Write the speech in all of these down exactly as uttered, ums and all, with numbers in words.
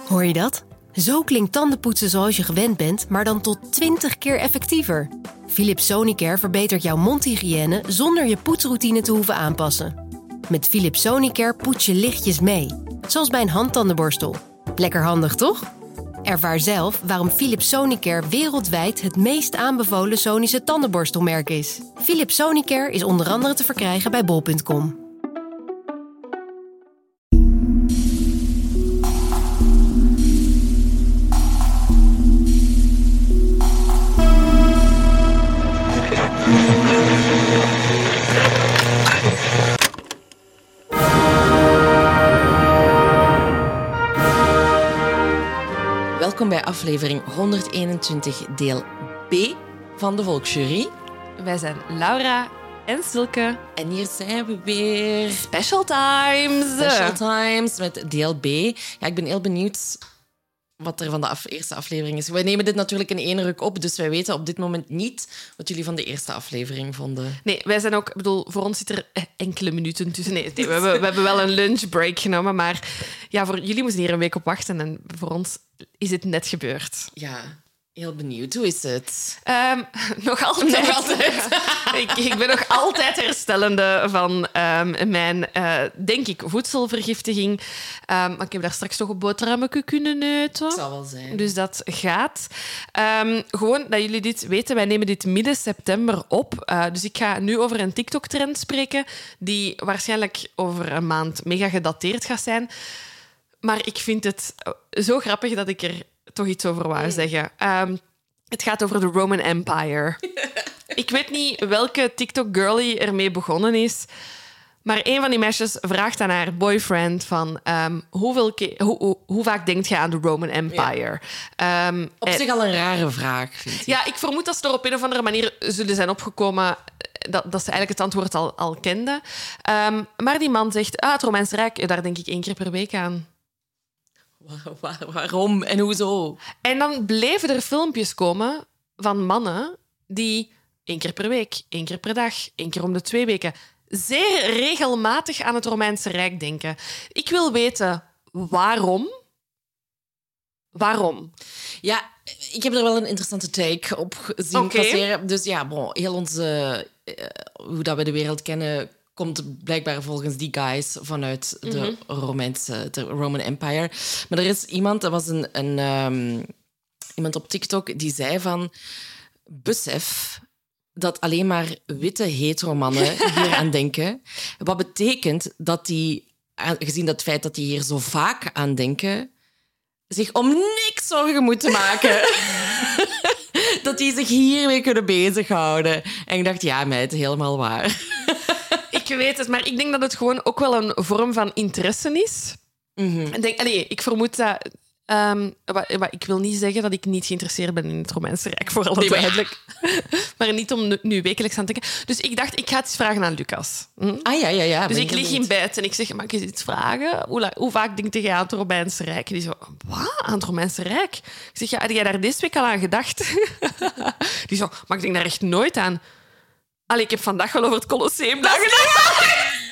Hoor je dat? Zo klinkt tandenpoetsen zoals je gewend bent, maar dan tot twintig keer effectiever. Philips Sonicare verbetert jouw mondhygiëne zonder je poetsroutine te hoeven aanpassen. Met Philips Sonicare poets je lichtjes mee, zoals bij een handtandenborstel. Lekker handig, toch? Ervaar zelf waarom Philips Sonicare wereldwijd het meest aanbevolen Sonische tandenborstelmerk is. Philips Sonicare is onder andere te verkrijgen bij bol punt com. Welkom bij aflevering honderdeenentwintig, deel B van de Volksjury. Wij zijn Laura en Silke. En hier zijn we weer. Special Times. Special Times met deel B. Ja, ik ben heel benieuwd wat er van de af- eerste aflevering is. Wij nemen dit natuurlijk in één ruk op, dus wij weten op dit moment niet wat jullie van de eerste aflevering vonden. Nee, wij zijn ook... Ik bedoel, voor ons zit er enkele minuten tussen. Nee, nee we, hebben, we hebben wel een lunchbreak genomen, maar ja, voor jullie moesten hier een week op wachten en voor ons is het net gebeurd. Ja, heel benieuwd. Hoe is het? Um, nog altijd. Nog altijd. ik, ik ben nog altijd herstellende van um, mijn, uh, denk ik, voedselvergiftiging. Um, maar ik heb daar straks toch een boterhammetje kunnen eten. Dat zal wel zijn. Dus dat gaat. Um, gewoon dat jullie dit weten, wij nemen dit midden september op. Uh, dus ik ga nu over een TikTok-trend spreken die waarschijnlijk over een maand mega gedateerd gaat zijn. Maar ik vind het zo grappig dat ik er toch iets over wou zeggen. Um, het gaat over de Roman Empire. Ik weet niet welke TikTok-girlie ermee begonnen is, maar een van die meisjes vraagt aan haar boyfriend van um, hoeveel ke- hoe, hoe, hoe vaak denkt je aan de Roman Empire? Ja. Um, Op en, zich al een rare vraag, vind ik. Ja, ik vermoed dat ze er op een of andere manier zullen zijn opgekomen dat, dat ze eigenlijk het antwoord al, al kenden. Um, maar die man zegt, ah, het Romeinse Rijk, daar denk ik één keer per week aan. Waar, waar, waarom en hoezo? En dan bleven er filmpjes komen van mannen die één keer per week, één keer per dag, één keer om de twee weken zeer regelmatig aan het Romeinse Rijk denken. Ik wil weten waarom. Waarom? Ja, ik heb er wel een interessante take op zien Oké. passeren. Dus ja, bon, heel onze... Uh, hoe dat we de wereld kennen komt blijkbaar volgens die guys vanuit de Mm-hmm. Romeinse, de Roman Empire. Maar er is iemand, dat was een, een um, iemand op TikTok, die zei van... Besef dat alleen maar witte hetero-mannen hier aan denken. Wat betekent dat die, gezien dat feit dat die hier zo vaak aan denken, zich om niks zorgen moeten maken. Dat die zich hiermee kunnen bezighouden. En ik dacht, ja, meid, helemaal waar. Ik weet het, maar ik denk dat het gewoon ook wel een vorm van interesse is. Mm-hmm. Ik denk, allee, ik vermoed dat... Um, wat, wat, ik wil niet zeggen dat ik niet geïnteresseerd ben in het Romeinse Rijk, voor alle Nee, maar- duidelijk. Maar niet om nu, nu wekelijks aan te denken. Dus ik dacht, ik ga het eens vragen aan Lucas. Hm? Ah ja, ja, ja. Dus ben ik lig benieuwd. in bed en ik zeg, mag ik eens iets vragen? Hoe, la- hoe vaak denk jij aan het Romeinse Rijk? En die zo, wat? Aan het Romeinse Rijk? Ik zeg, ja, had jij daar deze week al aan gedacht? Die zo, maar ik denk daar echt nooit aan. Allee, ik heb vandaag wel over het Colosseum nagedacht.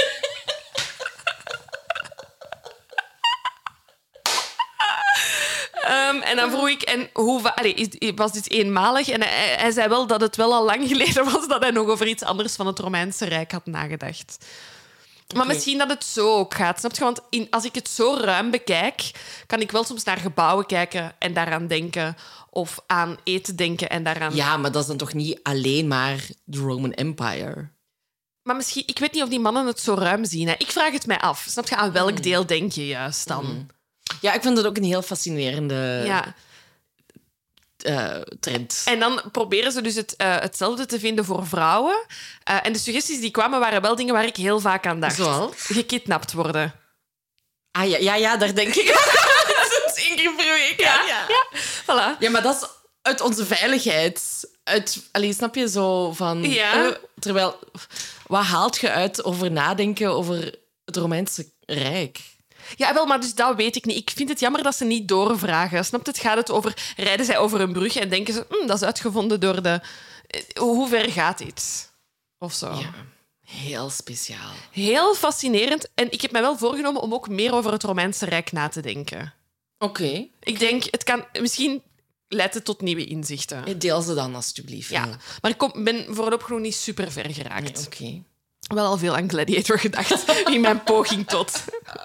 Um, en dan vroeg ik, en hoe va- Allee, is- was dit eenmalig? En hij, hij zei wel dat het wel al lang geleden was dat hij nog over iets anders van het Romeinse Rijk had nagedacht. Maar Oké. misschien dat het zo ook gaat, snap je? Want in, als ik het zo ruim bekijk, kan ik wel soms naar gebouwen kijken en daaraan denken. Of aan eten denken en daaraan... Ja, maar dat is dan toch niet alleen maar de Roman Empire? Maar misschien... Ik weet niet of die mannen het zo ruim zien. Hè. Ik vraag het mij af. Snap je? Aan welk deel denk je juist dan? Mm. Ja, ik vind dat ook een heel fascinerende Ja. uh, trend. En dan proberen ze dus het, uh, hetzelfde te vinden voor vrouwen. Uh, en de suggesties die kwamen waren wel dingen waar ik heel vaak aan dacht. Zoals? Gekidnapt worden. Ah ja, ja, ja, daar denk ik. Dat is één keer per week. Ja, ja. Ja, voilà. Ja, maar dat is uit onze veiligheid. Uit, allee, snap je zo van... Ja. Uh, terwijl, wat haalt je uit over nadenken over het Romeinse Rijk? Ja, wel, maar dus dat weet ik niet. Ik vind het jammer dat ze niet doorvragen. Snap je? Het gaat het over... Rijden zij over een brug en denken ze... Hm, dat is uitgevonden door de... Hoe ver gaat dit? Of zo. Ja, heel speciaal. Heel fascinerend. En ik heb mij wel voorgenomen om ook meer over het Romeinse Rijk na te denken. Oké. Okay. Ik denk, het kan... Misschien leidt het tot nieuwe inzichten. Deel ze dan, alstublieft. Ja, ja. Maar ik kom, ben voorlopig nog niet super ver geraakt. Nee, Oké. Okay. Wel al veel aan Gladiator gedacht in mijn poging tot.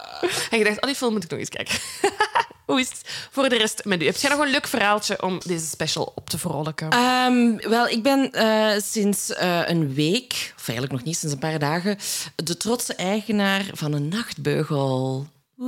En je dacht, oh, die film moet ik nog eens kijken. Hoe is het voor de rest met u? Heb jij nog een leuk verhaaltje om deze special op te vrolijken? Um, wel, ik ben uh, sinds uh, een week, of eigenlijk nog niet, sinds een paar dagen, de trotse eigenaar van een nachtbeugel.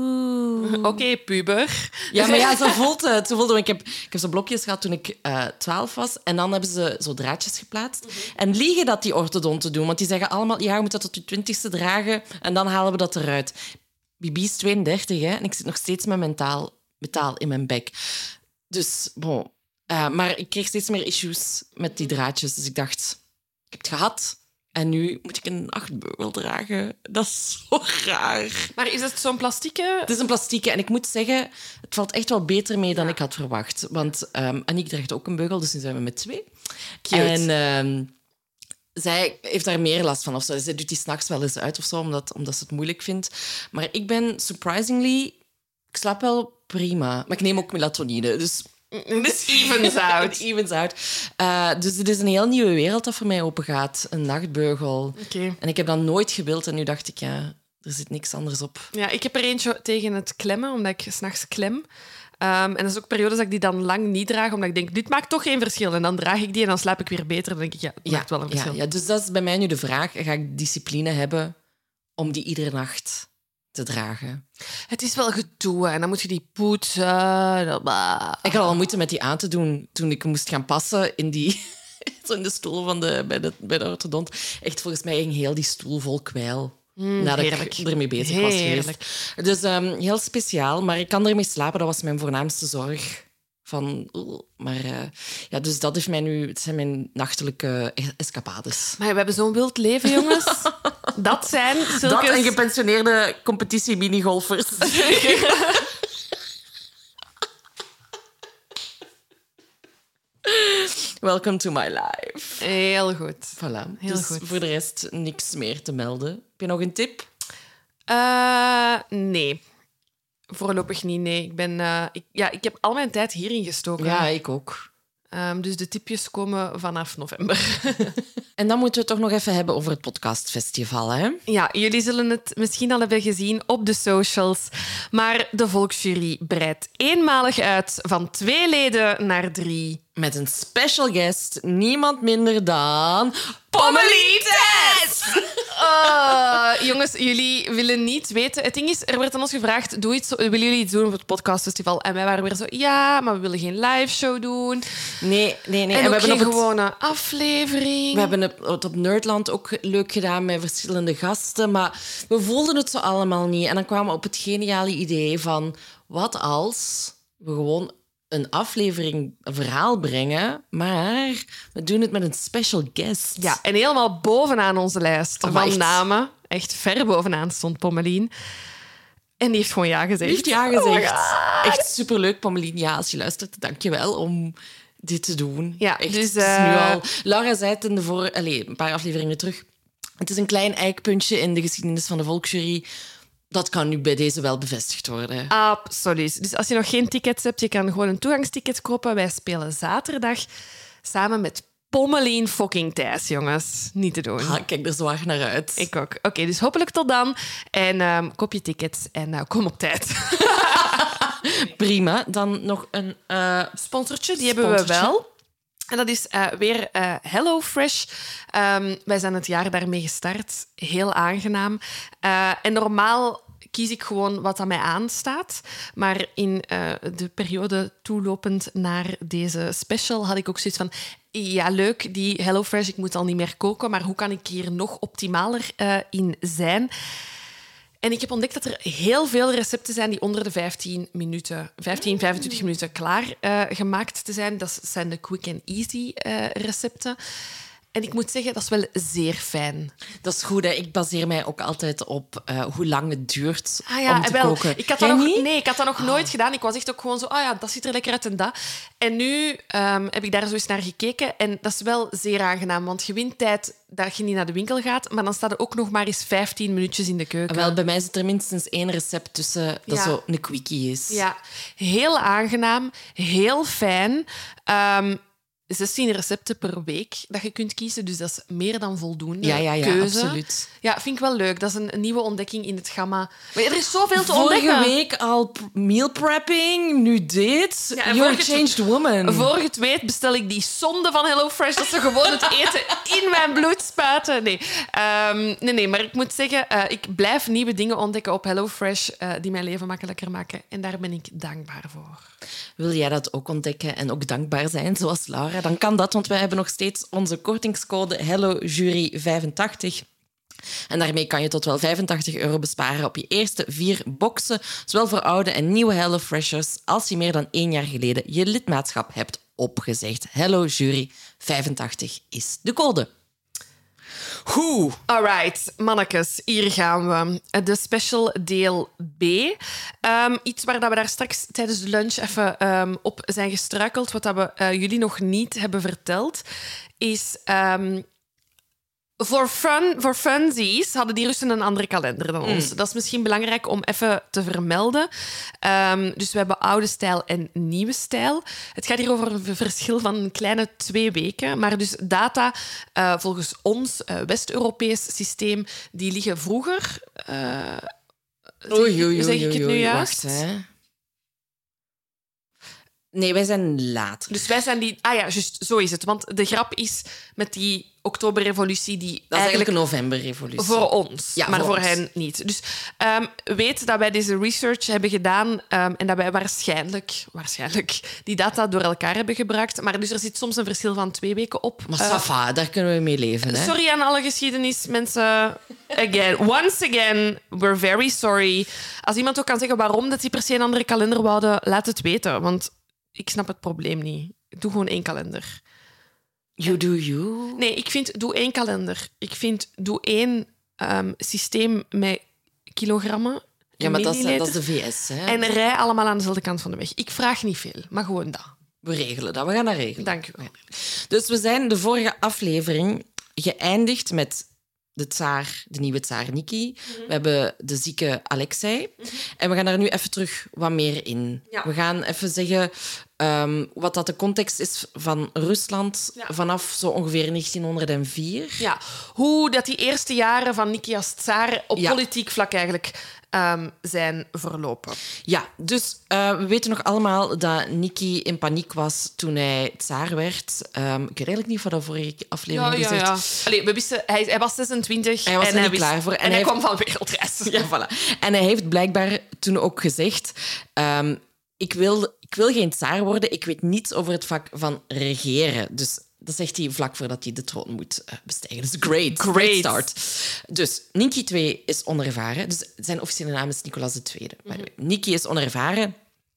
Oké, okay, puber. Ja, maar ja, zo voelt het. Zo voelt het. Ik heb, ik heb zo blokjes gehad toen ik uh, twaalf was. En dan hebben ze zo draadjes geplaatst. Mm-hmm. En liegen dat die orthodonten doen. Want die zeggen allemaal, ja, je moet dat tot je twintigste dragen. En dan halen we dat eruit. Bibi is tweeëndertig, hè. En ik zit nog steeds met mentaal, metaal in mijn bek. Dus, bon. Uh, maar ik kreeg steeds meer issues met die draadjes. Dus ik dacht, ik heb het gehad. En nu moet ik een nachtbeugel dragen. Dat is zo raar. Maar is het zo'n plastieke? Het is een plastieke. En ik moet zeggen, het valt echt wel beter mee dan ja. ik had verwacht. Want um, Aniek draagt ook een beugel, dus nu zijn we met twee. Cute. En um, zij heeft daar meer last van. Of zo. Zij doet die 's nachts wel eens uit of zo, omdat, omdat ze het moeilijk vindt. Maar ik ben surprisingly... Ik slaap wel prima. Maar ik neem ook melatonine, dus... Dus evens out. evens out. Uh, dus het is een heel nieuwe wereld dat voor mij opengaat. Een nachtbeugel. Okay. En ik heb dat nooit gewild. En nu dacht ik, ja, er zit niks anders op. Ja, ik heb er eentje tegen het klemmen, omdat ik 's nachts klem. Um, en dat is ook periodes dat ik die dan lang niet draag, omdat ik denk, dit maakt toch geen verschil. En dan draag ik die en dan slaap ik weer beter. Dan denk ik, ja, het ja, maakt wel een verschil. Ja, ja, dus dat is bij mij nu de vraag. Ga ik discipline hebben om die iedere nacht te dragen? Het is wel gedoe en dan moet je die poetsen. Ik had al moeite met die aan te doen toen ik moest gaan passen in, die, zo in de stoel van de, bij, de, bij de orthodont. Echt, volgens mij ging heel die stoel vol kwijl. Mm, nadat heerlijk. ik ermee bezig Heerlijk. was geweest. Dus um, heel speciaal, maar ik kan ermee slapen. Dat was mijn voornaamste zorg. Van, uh, maar uh, ja, dus dat heeft mij nu, het zijn mijn nachtelijke escapades. Maar we hebben zo'n wild leven, jongens. Dat zijn zulke... Dat en gepensioneerde competitie-minigolfers. Welcome to my life. Heel goed. Voilà. Heel dus goed. Voor de rest niks meer te melden. Heb je nog een tip? Uh, nee. Voorlopig niet, nee. Ik, ben, uh, ik, ja, ik heb al mijn tijd hierin gestoken. Ja, ik ook. Um, dus de tipjes komen vanaf november. En dan moeten we het toch nog even hebben over het podcastfestival, hè? Ja, jullie zullen het misschien al hebben gezien op de socials. Maar de Volksjury breidt eenmalig uit van twee leden naar drie. Met een special guest, niemand minder dan... Pommelie Thijs! Uh, jongens, jullie willen niet weten. Het ding is, er werd aan ons gevraagd, doe iets, willen jullie iets doen op het podcastfestival? En wij waren weer zo, ja, maar we willen geen live show doen. Nee, nee, nee. En, en we hebben geen het, gewone aflevering. We hebben het op Nerdland ook leuk gedaan met verschillende gasten, maar we voelden het zo allemaal niet. En dan kwamen we op het geniale idee van, wat als we gewoon een aflevering, een verhaal brengen, maar we doen het met een special guest. Ja, en helemaal bovenaan onze lijst Oh, van echt? namen. Echt ver bovenaan stond Pommelien. En die heeft gewoon ja gezegd. Die heeft ja gezegd. Oh, echt superleuk, Pommelien. Ja, als je luistert, dank je wel om dit te doen. Ja, echt, dus, het is nu uh... al... Laura zei het in de voor... Allez, een paar afleveringen terug. Het is een klein eikpuntje in de geschiedenis van de Volksjury. Dat kan nu bij deze wel bevestigd worden. Absoluut. Dus als je nog geen tickets hebt, je kan gewoon een toegangsticket kopen. Wij spelen zaterdag samen met Pommelien fucking Thijs, jongens. Niet te doen. Ah, ik kijk er zwaar naar uit. Ik ook. Oké, okay, dus hopelijk tot dan. En um, koop je tickets en uh, kom op tijd. Prima. Dan nog een... Uh, sponsortje, die hebben we wel. En dat is uh, weer uh, HelloFresh. Um, wij zijn het jaar daarmee gestart. Heel aangenaam. Uh, en normaal kies ik gewoon wat aan mij aanstaat. Maar in uh, de periode toelopend naar deze special had ik ook zoiets van... Ja, leuk, die HelloFresh, ik moet al niet meer koken, maar hoe kan ik hier nog optimaler uh, in zijn? En ik heb ontdekt dat er heel veel recepten zijn die onder de vijftien minuten, vijftien, vijfentwintig minuten klaar uh, gemaakt te zijn. Dat zijn de quick and easy uh, recepten. En ik moet zeggen, dat is wel zeer fijn. Dat is goed, hè. Ik baseer mij ook altijd op uh, hoe lang het duurt ah, ja, om te wel, koken. Ik had dat nog, nee, ik had dat nog oh. nooit gedaan. Ik was echt ook gewoon zo, ah oh ja, dat ziet er lekker uit en dat. En nu um, heb ik daar zo eens naar gekeken en dat is wel zeer aangenaam, want je wint tijd dat je niet naar de winkel gaat, maar dan staat er ook nog maar eens vijftien minuutjes in de keuken. Wel, bij mij zit er minstens één recept tussen dat ja. zo een quickie is. Ja, heel aangenaam, heel fijn. Um, zestien recepten per week dat je kunt kiezen, dus dat is meer dan voldoende ja, ja, ja, keuze. Absoluut. Ja, vind ik wel leuk. Dat is een, een nieuwe ontdekking in het gamma. Maar er is zoveel te vorige ontdekken. Vorige week al meal prepping, nu dit. Ja, You're a changed woman. Voor je het weet bestel ik die zonde van HelloFresh dat ze gewoon het eten in mijn bloed spuiten. Nee, um, nee, nee maar ik moet zeggen, uh, ik blijf nieuwe dingen ontdekken op HelloFresh uh, die mijn leven makkelijker maken. En daar ben ik dankbaar voor. Wil jij dat ook ontdekken en ook dankbaar zijn, zoals Laura? Dan kan dat, want wij hebben nog steeds onze kortingscode Hello Jury vijfentachtig. En daarmee kan je tot wel vijfentachtig euro besparen op je eerste vier boxen, zowel voor oude en nieuwe HelloFreshers, als je meer dan één jaar geleden je lidmaatschap hebt opgezegd. Hello Jury vijfentachtig is de code. Goed. Alright, mannekes, hier gaan we. De special deel B. Um, iets waar dat we daar straks tijdens de lunch even um, op zijn gestruikeld, wat dat we uh, jullie nog niet hebben verteld, is... Um, Voor fun, voor funsies hadden die Russen een andere kalender dan ons. Mm. Dat is misschien belangrijk om even te vermelden. Um, dus we hebben oude stijl en nieuwe stijl. Het gaat hier over een verschil van een kleine twee weken. Maar dus data uh, volgens ons uh, West-Europees systeem, die liggen vroeger. Uh, oei, oei, zeg ik het nu juist? Wacht, hè. Nee, wij zijn later. Dus wij zijn die... Ah ja, juist, zo is het. Want de grap is met die oktoberrevolutie... Die dat is eigenlijk een novemberrevolutie. Voor ons, ja, maar voor, voor ons. hen niet. Dus um, weet dat wij deze research hebben gedaan um, en dat wij waarschijnlijk, waarschijnlijk die data door elkaar hebben gebruikt. Maar dus er zit soms een verschil van twee weken op. Maar uh, safa, daar kunnen we mee leven. Hè? Sorry aan alle geschiedenismensen. Again, once again, we're very sorry. Als iemand ook kan zeggen waarom dat die per se een andere kalender wouden, laat het weten. Want... ik snap het probleem niet. Doe gewoon één kalender. You do you? Nee, ik vind, doe één kalender. Ik vind, doe één um, systeem met kilogrammen. Ja, maar dat is, dat is de V S. Hè? En rij allemaal aan dezelfde kant van de weg. Ik vraag niet veel, maar gewoon dat. We regelen dat. We gaan dat regelen. Dank u wel. Dus we zijn de vorige aflevering geëindigd met... de tsaar, de nieuwe tsaar Niki. Mm-hmm. We hebben de zieke Alexei. Mm-hmm. En we gaan daar nu even terug wat meer in. Ja. We gaan even zeggen um, wat dat de context is van Rusland ja. vanaf zo ongeveer negentienhonderd vier. Ja, hoe dat die eerste jaren van Niki als tsaar op ja. politiek vlak eigenlijk um, zijn verlopen. Ja, dus uh, we weten nog allemaal dat Niki in paniek was toen hij tsaar werd. Um, ik weet eigenlijk niet wat dat vorige aflevering ja, gezegd. Ja, ja. Allee, we wisten, hij, hij was zesentwintig hij was en er hij niet wist, klaar voor. En, en hij, hij kwam heeft, van wereldreis. Ja, voilà. En hij heeft blijkbaar toen ook gezegd... Um, ik, wil, ik wil geen tsaar worden, ik weet niets over het vak van regeren. Dus dat zegt hij vlak voordat hij de troon moet bestijgen. Dus great, great, great start. Dus Niki de Tweede is onervaren. Dus zijn officiële naam is Nicolaas de Tweede. Mm-hmm. Niki is onervaren.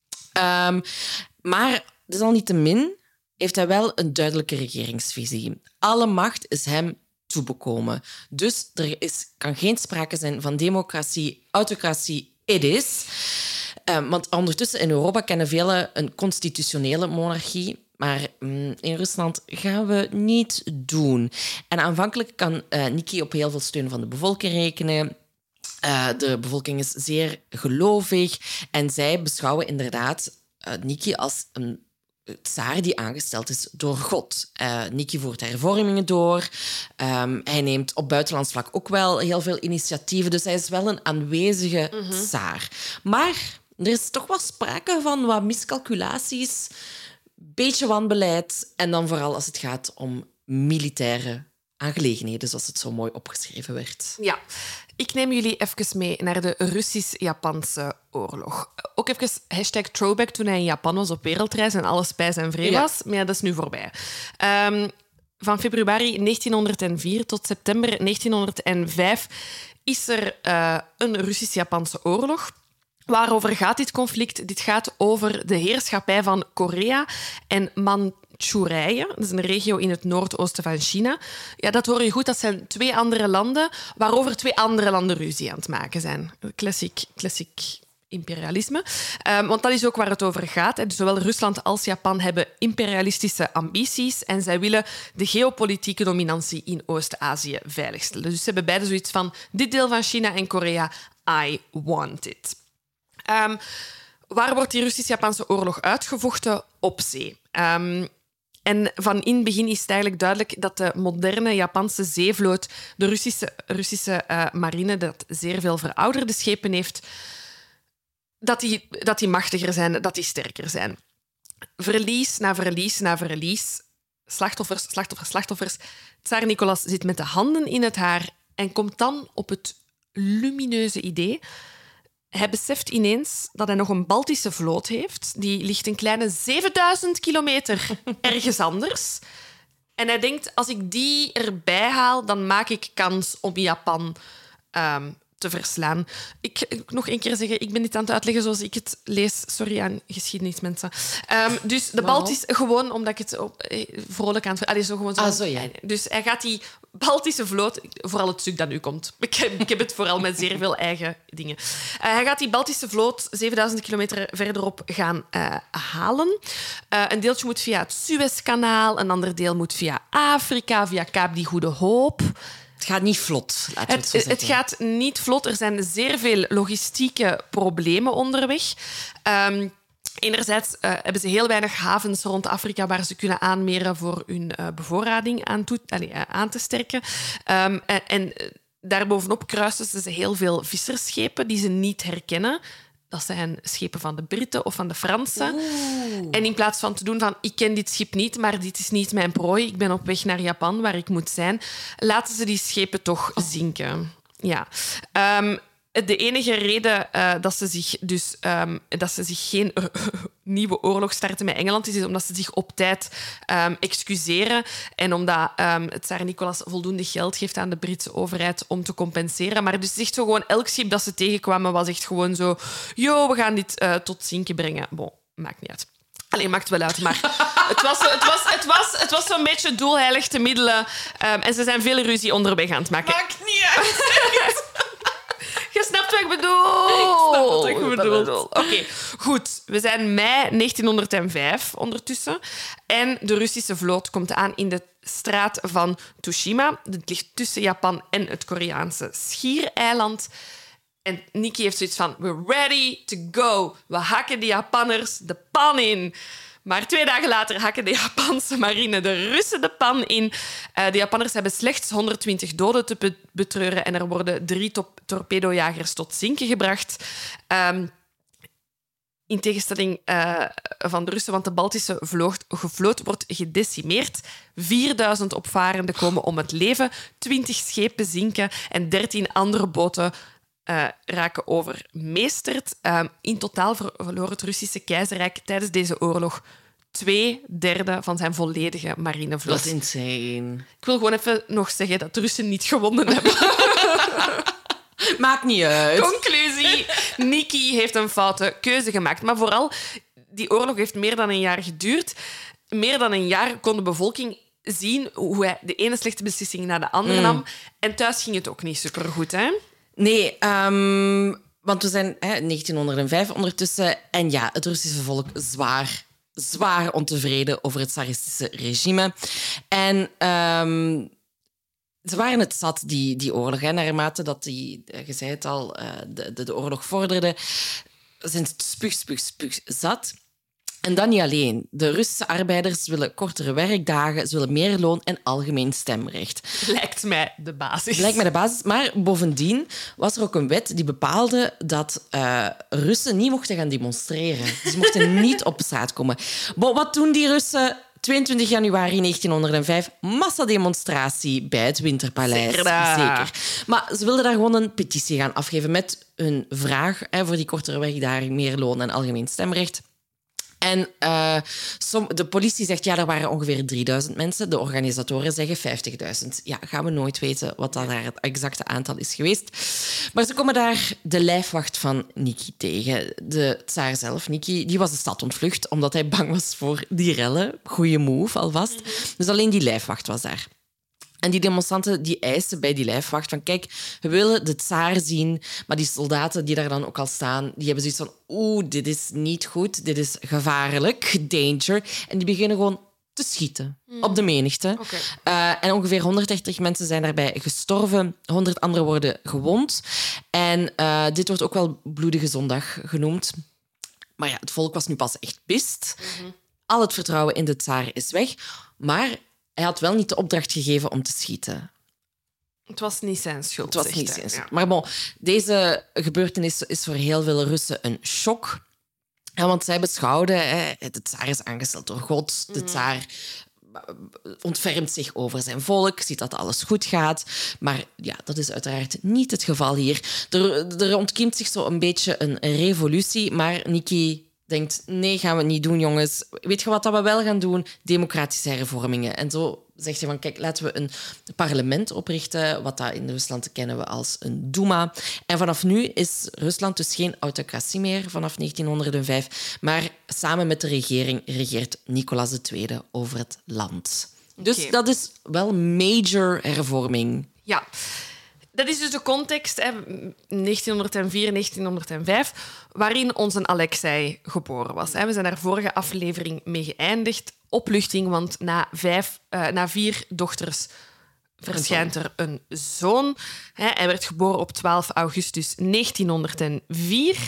Um, maar desalniettemin heeft hij wel een duidelijke regeringsvisie. Alle macht is hem toebekomen. Dus er is, kan geen sprake zijn van democratie, autocratie. It is. Um, want ondertussen in Europa kennen velen een constitutionele monarchie. Maar mm, in Rusland gaan we niet doen. En aanvankelijk kan uh, Niki op heel veel steun van de bevolking rekenen. Uh, de bevolking is zeer gelovig. En zij beschouwen inderdaad uh, Niki als een tsaar die aangesteld is door God. Uh, Niki voert hervormingen door. Um, hij neemt op buitenlands vlak ook wel heel veel initiatieven. Dus hij is wel een aanwezige mm-hmm. tsaar. Maar er is toch wel sprake van wat miscalculaties, beetje wanbeleid en dan vooral als het gaat om militaire aangelegenheden, zoals het zo mooi opgeschreven werd. Ja, ik neem jullie even mee naar de Russisch-Japanse oorlog. Ook even hashtag throwback toen hij in Japan was op wereldreis en alles spijs en vrede was. Ja. Maar ja, dat is nu voorbij. Um, van februari negentienhonderdvier tot september negentienhonderdvijf is er uh, een Russisch-Japanse oorlog. Waarover gaat dit conflict? Dit gaat over de heerschappij van Korea en Man- Gourije. Dat is een regio in het noordoosten van China. Ja, dat hoor je goed. Dat zijn twee andere landen waarover twee andere landen ruzie aan het maken zijn. Klassiek, klassiek imperialisme. Um, want dat is ook waar het over gaat. Hè. Zowel Rusland als Japan hebben imperialistische ambities en zij willen de geopolitieke dominantie in Oost-Azië veiligstellen. Dus ze hebben beide zoiets van dit deel van China en Korea, I want it. Um, waar wordt die Russisch-Japanse oorlog uitgevochten? Op zee. Um, En van in het begin is het eigenlijk duidelijk dat de moderne Japanse zeevloot, de Russische, Russische uh, marine, dat zeer veel verouderde schepen heeft, dat die, dat die machtiger zijn, dat die sterker zijn. Verlies na verlies na verlies. Slachtoffers, slachtoffers, slachtoffers. Tsaar Nicolas zit met de handen in het haar en komt dan op het lumineuze idee. Hij beseft ineens dat hij nog een Baltische vloot heeft. Die ligt een kleine zevenduizend kilometer ergens anders. En hij denkt, als ik die erbij haal, dan maak ik kans om Japan um, te verslaan. Ik, ik nog één keer zeggen, ik ben dit aan het uitleggen zoals ik het lees. Sorry aan geschiedenismensen. Um, dus de Baltische... Gewoon omdat ik het op, eh, vrolijk aan het... Allee, zo gewoon zo. Ah, zo, ja. Dus hij gaat die Baltische vloot... Vooral het stuk dat nu komt. Ik heb, ik heb het vooral met zeer veel eigen dingen. Uh, hij gaat die Baltische vloot zevenduizend kilometer verderop gaan uh, halen. Uh, een deeltje moet via het Suezkanaal. Een ander deel moet via Afrika, via Kaap die Goede Hoop. Het gaat niet vlot, laten we het, het zo zeggen. Het gaat niet vlot. Er zijn zeer veel logistieke problemen onderweg. Um, Enerzijds uh, hebben ze heel weinig havens rond Afrika waar ze kunnen aanmeren voor hun uh, bevoorrading aan, toe, allez, uh, aan te sterken. Um, en en uh, daarbovenop kruisen ze heel veel vissersschepen die ze niet herkennen. Dat zijn schepen van de Britten of van de Fransen. Oeh. En in plaats van te doen van ik ken dit schip niet, maar dit is niet mijn prooi, ik ben op weg naar Japan, waar ik moet zijn, laten ze die schepen toch zinken. Ja. Um, De enige reden uh, dat, ze zich dus, um, dat ze zich geen uh, nieuwe oorlog starten met Engeland is, is omdat ze zich op tijd um, excuseren en omdat um, het Tsaar Nicolas voldoende geld geeft aan de Britse overheid om te compenseren. Maar dus echt zo gewoon elk schip dat ze tegenkwamen was echt gewoon zo yo, we gaan dit uh, tot zinken brengen. Bon, maakt niet uit. Allee, maakt wel uit, maar het was, het was, het was, het was zo'n beetje doelheilig te middelen um, en ze zijn veel ruzie onderweg aan het maken. Maakt niet uit. Je snapt wat ik bedoel. Ik snap wat ik bedoel. Oké, okay, goed. We zijn mei negentienhonderdvijf ondertussen. En de Russische vloot komt aan in de straat van Tsushima. Het ligt tussen Japan en het Koreaanse schiereiland. En Nikki heeft zoiets van, we're ready to go. We hakken de Japanners de pan in. Maar twee dagen later hakken de Japanse marine de Russen de pan in. Uh, de Japanners hebben slechts honderdtwintig doden te be- betreuren en er worden drie top- torpedojagers tot zinken gebracht. Um, in tegenstelling uh, van de Russen, want de Baltische vloot, vloot wordt gedecimeerd. vierduizend opvarenden komen om het leven, twintig schepen zinken en dertien andere boten Uh, raken overmeesterd. Uh, in totaal verloor het Russische keizerrijk tijdens deze oorlog twee derde van zijn volledige marinevloot. Dat is insane. Ik wil gewoon even nog zeggen dat de Russen niet gewonnen hebben. Maakt niet uit. Conclusie. Nikki heeft een foute keuze gemaakt. Maar vooral, die oorlog heeft meer dan een jaar geduurd. Meer dan een jaar kon de bevolking zien hoe hij de ene slechte beslissing na de andere mm. nam. En thuis ging het ook niet supergoed, hè? Nee, um, want we zijn hè, negentienhonderdvijf ondertussen. En ja, het Russische volk zwaar, zwaar ontevreden over het tsaristische regime. En um, ze waren het zat, die, die oorlog. Hè, naarmate dat die, je zei het al, uh, de, de, de oorlog vorderde, zijn ze spuug, spuug, spuug zat. En dan niet alleen. De Russische arbeiders willen kortere werkdagen, ze willen meer loon en algemeen stemrecht. Lijkt mij de basis. Lijkt mij de basis. Maar bovendien was er ook een wet die bepaalde dat uh, Russen niet mochten gaan demonstreren. Ze mochten niet op straat komen. Bo, wat doen die Russen? tweeëntwintig januari negentienhonderdvijf, massademonstratie bij het Winterpaleis. Zeker. Maar ze wilden daar gewoon een petitie gaan afgeven met hun vraag hè, voor die kortere werkdagen, meer loon en algemeen stemrecht. En uh, som, de politie zegt, ja, er waren ongeveer drieduizend mensen. De organisatoren zeggen vijftigduizend. Ja, gaan we nooit weten wat dat daar het exacte aantal is geweest. Maar ze komen daar de lijfwacht van Nikki tegen. De tsaar zelf, Nikki, die was de stad ontvlucht omdat hij bang was voor die rellen. Goeie move, alvast. Mm-hmm. Dus alleen die lijfwacht was daar. En die demonstranten die eisen bij die lijfwacht van kijk, we willen de tsaar zien, maar die soldaten die daar dan ook al staan, die hebben zoiets van oeh, dit is niet goed, dit is gevaarlijk, danger. En die beginnen gewoon te schieten mm. op de menigte. Okay. Uh, en ongeveer honderddertig mensen zijn daarbij gestorven, honderd anderen worden gewond. En uh, dit wordt ook wel Bloedige Zondag genoemd. Maar ja, het volk was nu pas echt pist. Mm-hmm. Al het vertrouwen in de tsaar is weg, maar hij had wel niet de opdracht gegeven om te schieten. Het was niet zijn schuld. Het was niet zijn schuld. Ja. Maar bon, deze gebeurtenis is voor heel veel Russen een shock. Ja, want zij beschouwden, hè, de tsaar is aangesteld door God. De tsaar ontfermt zich over zijn volk, ziet dat alles goed gaat. Maar ja, dat is uiteraard niet het geval hier. Er, er ontkiemt zich zo een beetje een revolutie, maar Nikki denkt, nee, gaan we het niet doen, jongens. Weet je wat dat we wel gaan doen? Democratische hervormingen. En zo zegt hij van, kijk, laten we een parlement oprichten, wat dat in Rusland kennen we als een Duma. En vanaf nu is Rusland dus geen autocratie meer, vanaf negentienhonderdvijf, maar samen met de regering regeert Nicolaas de Tweede over het land. Dus okay. Dat is wel major hervorming. Ja. Dat is dus de context, hè, negentienhonderdvier, negentienhonderdvijf, waarin onze Alexei geboren was. We zijn daar vorige aflevering mee geëindigd. Opluchting, want na, vijf, uh, na vier dochters verschijnt er een zoon. Hij werd geboren op twaalf augustus negentienhonderdvier.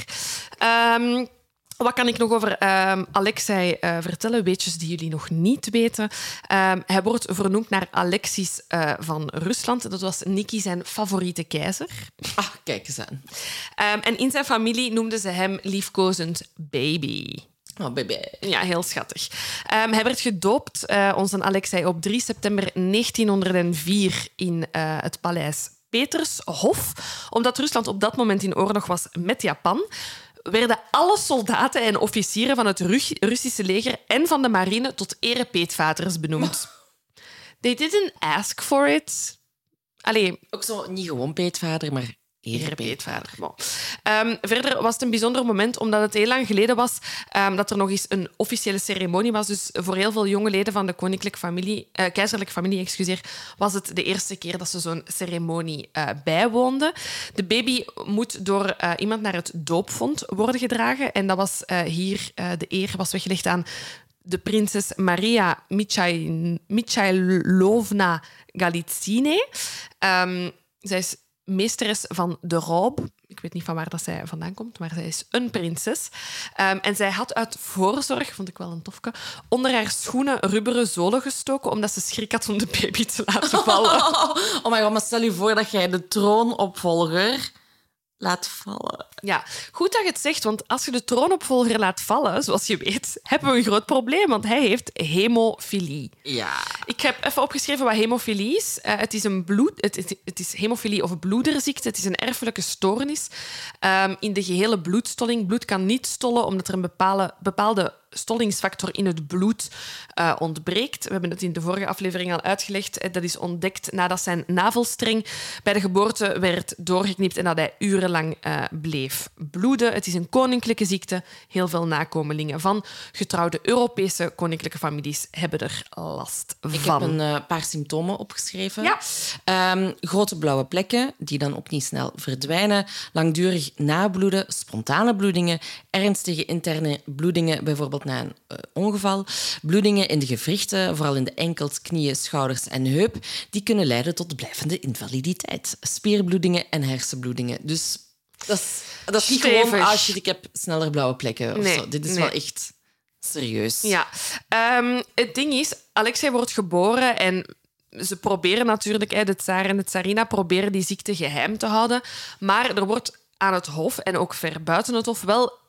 Um, Wat kan ik nog over um, Alexei uh, vertellen? Weetjes die jullie nog niet weten. Um, hij wordt vernoemd naar Alexis uh, van Rusland. Dat was Nikki zijn favoriete keizer. Ah, kijk eens aan. Um, en in zijn familie noemden ze hem liefkozend baby. Oh, baby. Ja, heel schattig. Um, hij werd gedoopt, uh, onze Alexei, op drie september negentienhonderdvier in uh, het paleis Petershof. Omdat Rusland op dat moment in oorlog was met Japan, werden alle soldaten en officieren van het Russische leger en van de marine tot erepeetvaders benoemd. They didn't ask for it. Allee, ook zo niet gewoon peetvader, maar erepeetvader. Bon. Um, verder was het een bijzonder moment, omdat het heel lang geleden was um, dat er nog eens een officiële ceremonie was. Dus voor heel veel jonge leden van de koninklijke familie, uh, keizerlijke familie, excuseer, was het de eerste keer dat ze zo'n ceremonie uh, bijwoonden. De baby moet door uh, iemand naar het doopvont worden gedragen. En dat was uh, hier, uh, de eer was weggelegd aan de prinses Maria Michail- Michailovna Galitsine. Um, zij is meesteres van de robe. Ik weet niet van waar dat zij vandaan komt, maar zij is een prinses. Um, en zij had uit voorzorg, vond ik wel een tofke, onder haar schoenen rubberen zolen gestoken, omdat ze schrik had om de baby te laten vallen. Oh my god, maar stel je voor dat jij de troonopvolger laat vallen. Ja, goed dat je het zegt, want als je de troonopvolger laat vallen, zoals je weet, hebben we een groot probleem, want hij heeft hemofilie. Ja. Ik heb even opgeschreven wat hemofilie is. Uh, het is een bloed, het, het, het is hemofilie of bloederziekte. Het is een erfelijke stoornis um, in de gehele bloedstolling. Bloed kan niet stollen omdat er een bepaalde, bepaalde stollingsfactor in het bloed uh, ontbreekt. We hebben het in de vorige aflevering al uitgelegd. Dat is ontdekt nadat zijn navelstreng bij de geboorte werd doorgeknipt en dat hij urenlang uh, bleef bloeden. Het is een koninklijke ziekte. Heel veel nakomelingen van getrouwde Europese koninklijke families hebben er last van. Ik heb een uh, paar symptomen opgeschreven. Ja. Um, grote blauwe plekken, die dan ook niet snel verdwijnen. Langdurig nabloeden, spontane bloedingen, ernstige interne bloedingen, bijvoorbeeld na een uh, ongeval. Bloedingen in de gewrichten, vooral in de enkels, knieën, schouders en heup, die kunnen leiden tot blijvende invaliditeit. Spierbloedingen en hersenbloedingen. Dus dat is, dat is niet Stevig. gewoon, als je, ik heb sneller blauwe plekken of Nee, zo. Dit is nee. wel echt serieus. Ja. Um, het ding is, Alexei wordt geboren en ze proberen natuurlijk, hè, de tsaar en de tsarina proberen die ziekte geheim te houden, maar er wordt aan het hof en ook ver buiten het hof wel ge-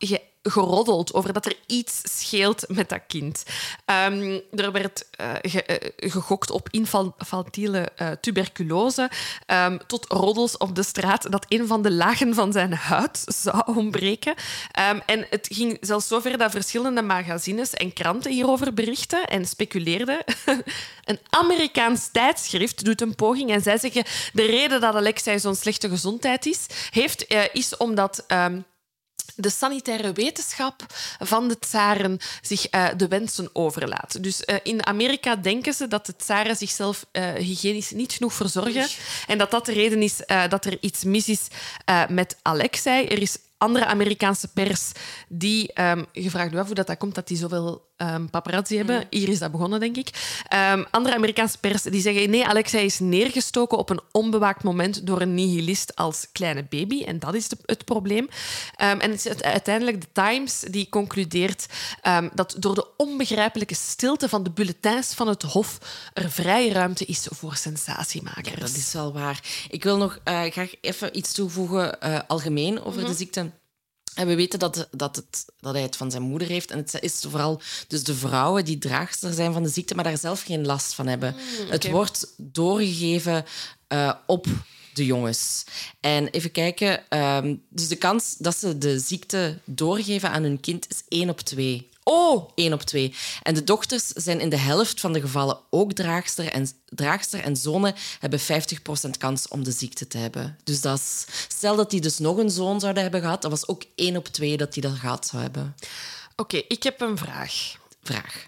geroddeld over dat er iets scheelt met dat kind. Um, er werd uh, ge, uh, gegokt op infantiele uh, tuberculose, um, tot roddels op de straat dat een van de lagen van zijn huid zou ontbreken. Um, en het ging zelfs zover dat verschillende magazines en kranten hierover berichten en speculeerden. Een Amerikaans tijdschrift doet een poging en zij zeggen de reden dat Alexei zo'n slechte gezondheid is, heeft, uh, is omdat um, de sanitaire wetenschap van de tsaren zich uh, de wensen overlaat. Dus uh, in Amerika denken ze dat de tsaren zichzelf uh, hygiënisch niet genoeg verzorgen Oei. en dat dat de reden is uh, dat er iets mis is uh, met Alexei. Er is andere Amerikaanse pers die... Um, je vraagt je af hoe dat, dat komt dat die zoveel um, paparazzi hebben. Mm. Hier is dat begonnen, denk ik. Um, andere Amerikaanse pers die zeggen... Nee, Alexei is neergestoken op een onbewaakt moment door een nihilist als kleine baby. En dat is de, het probleem. Um, en het is uiteindelijk de Times die concludeert um, dat door de onbegrijpelijke stilte van de bulletins van het Hof er vrije ruimte is voor sensatiemakers. Ja, dat is wel waar. Ik wil nog uh, graag even iets toevoegen uh, algemeen over mm-hmm. de ziekte. En we weten dat, dat, het, dat hij het van zijn moeder heeft. En het is vooral dus de vrouwen die draagster zijn van de ziekte, maar daar zelf geen last van hebben. Mm, okay. Het wordt doorgegeven uh, op de jongens. En even kijken. Um, dus de kans dat ze de ziekte doorgeven aan hun kind is één op twee. Oh, één op twee. En de dochters zijn in de helft van de gevallen ook draagster. En, draagster en zonen hebben vijftig procent kans om de ziekte te hebben. Dus dat is, stel dat die dus nog een zoon zouden hebben gehad, dat was ook één op twee dat die dat gehad zou hebben. Oké, okay, ik heb een vraag. Vraag.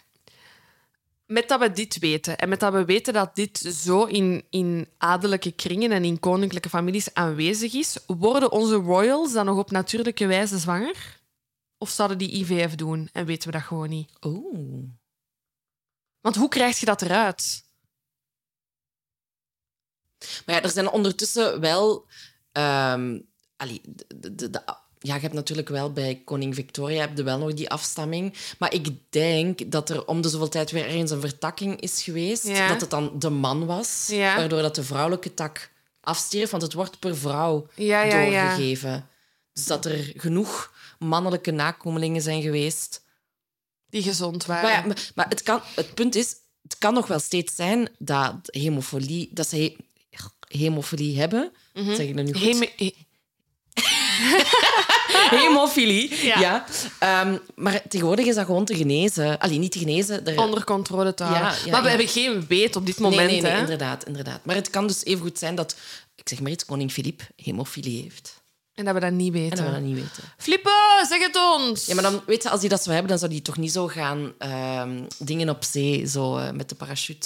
Met dat we dit weten en met dat we weten dat dit zo in, in adellijke kringen en in koninklijke families aanwezig is, worden onze royals dan nog op natuurlijke wijze zwanger? Of zouden die I V F doen en weten we dat gewoon niet? Oeh. Want hoe krijg je dat eruit? Maar ja, er zijn ondertussen wel... Um, allee, de, de, de, ja, je hebt natuurlijk wel bij koningin Victoria heb je wel nog die afstamming. Maar ik denk dat er om de zoveel tijd weer ergens een vertakking is geweest. Ja. Dat het dan de man was. Ja. Waardoor dat de vrouwelijke tak afstierf. Want het wordt per vrouw ja, ja, doorgegeven. Ja. Dus dat er genoeg mannelijke nakomelingen zijn geweest. Die gezond waren. Maar, ja, maar, maar het, kan, het punt is, het kan nog wel steeds zijn dat, hemofilie, dat ze he, hemofilie hebben. Mm-hmm. Zeg ik dat nu goed? Heme- he- Hemofilie, ja. ja. Um, maar tegenwoordig is dat gewoon te genezen. Allee, niet te genezen. Er... Onder controle te houden. Ja, ja, maar we ja. hebben geen weet op dit moment. Nee, nee, nee, hè? inderdaad, inderdaad. Maar het kan dus even goed zijn dat, ik zeg maar iets, koning Filip hemofilie heeft. En dat we dat niet weten. En dat we dat niet weten. Flippe, zeg het ons! Ja, maar dan, weet je, als hij dat zou hebben, dan zou hij toch niet zo gaan um, dingen op zee, zo uh, met de parachute.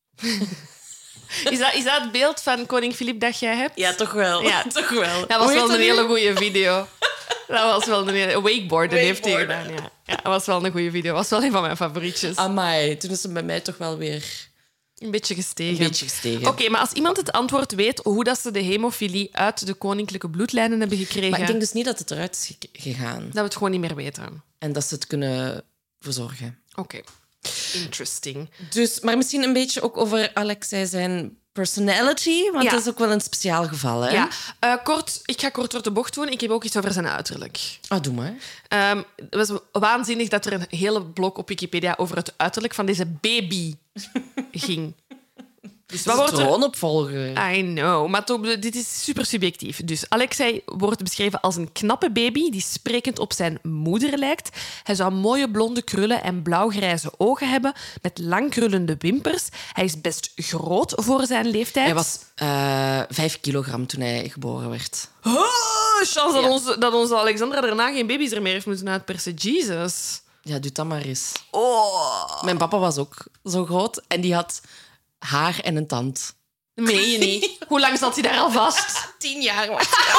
Is dat, is dat het beeld van koning Filip dat jij hebt? Ja, toch wel. Ja, toch wel. Dat was wel een hele goede video. Dat was wel een hele... Wakeboarden heeft hij gedaan, ja. Ja, dat was wel een goede video. Dat was wel een van mijn favorietjes. Amai, toen is het bij mij toch wel weer... Een beetje gestegen. Een beetje gestegen. Oké, okay, maar als iemand het antwoord weet hoe dat ze de hemofilie uit de koninklijke bloedlijnen hebben gekregen... Maar ik denk dus niet dat het eruit is gegaan. Dat we het gewoon niet meer weten. En dat ze het kunnen verzorgen. Oké. Okay. Interesting. Dus, maar misschien een beetje ook over Alexei zijn personality, want ja. dat is ook wel een speciaal geval, hè? Ja. Uh, kort, ik ga kort door de bocht doen. Ik heb ook iets over zijn uiterlijk. Ah, doe maar. Um, het was waanzinnig dat er een hele blok op Wikipedia over het uiterlijk van deze baby ging. Dus wat wordt troonopvolger. I know, maar toch, dit is super subjectief. Dus Alexei wordt beschreven als een knappe baby die sprekend op zijn moeder lijkt. Hij zou mooie blonde krullen en blauwgrijze ogen hebben met lang krullende wimpers. Hij is best groot voor zijn leeftijd. Hij was uh, vijf kilogram toen hij geboren werd. Oh, chance dat, ja. ons, dat onze Alexandra daarna geen baby's er meer heeft moeten uitpersen. Jesus. Ja, doe dat maar eens. Oh. Mijn papa was ook zo groot en die had... haar en een tand. Meen je niet? Hoe lang zat hij daar al vast? Tien jaar.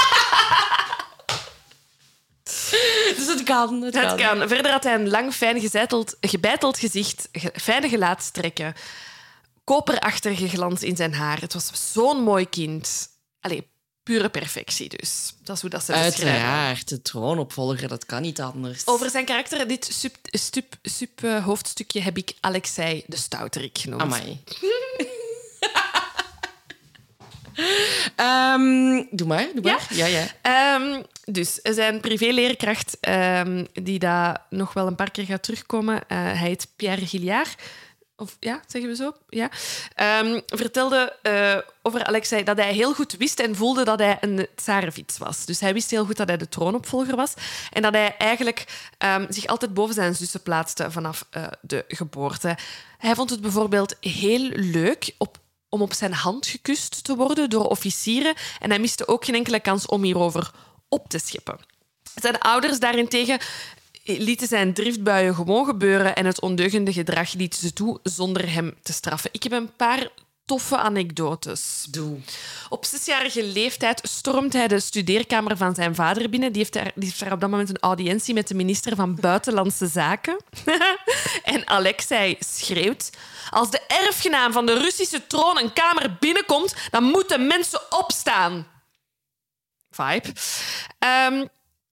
Dus het kan. Het, het kan. kan. Verder had hij een lang, fijn gezeiteld, gebeiteld gezicht, ge, fijne gelaatstrekken, koperachtige glans in zijn haar. Het was zo'n mooi kind. Allee, pure perfectie dus. Dat is hoe dat ze beschrijven. Uiteraard. De troonopvolger, dat kan niet anders. Over zijn karakter, dit sub, sub, sub uh, hoofdstukje, heb ik Alexei de Stouterik genoemd. Amai. Um, doe maar, doe maar. Ja, ja. ja. Um, dus zijn privéleerkracht, um, die daar nog wel een paar keer gaat terugkomen, uh, hij heet Pierre Gilliard. Of ja, zeggen we zo? Ja. Um, vertelde uh, over Alexei dat hij heel goed wist en voelde dat hij een tsarevits was. Dus hij wist heel goed dat hij de troonopvolger was. En dat hij eigenlijk um, zich altijd boven zijn zussen plaatste vanaf uh, de geboorte. Hij vond het bijvoorbeeld heel leuk op, om op zijn hand gekust te worden door officieren. En hij miste ook geen enkele kans om hierover op te scheppen. Zijn ouders daarentegen lieten zijn driftbuien gewoon gebeuren en het ondeugende gedrag lieten ze toe zonder hem te straffen. Ik heb een paar toffe anekdotes. Doe. Op zesjarige leeftijd stormt hij de studeerkamer van zijn vader binnen. Die heeft daar, die heeft daar op dat moment een audiëntie met de minister van Buitenlandse Zaken. En Alexei schreeuwt: als de erfgenaam van de Russische troon een kamer binnenkomt, dan moeten mensen opstaan. Vibe. Um,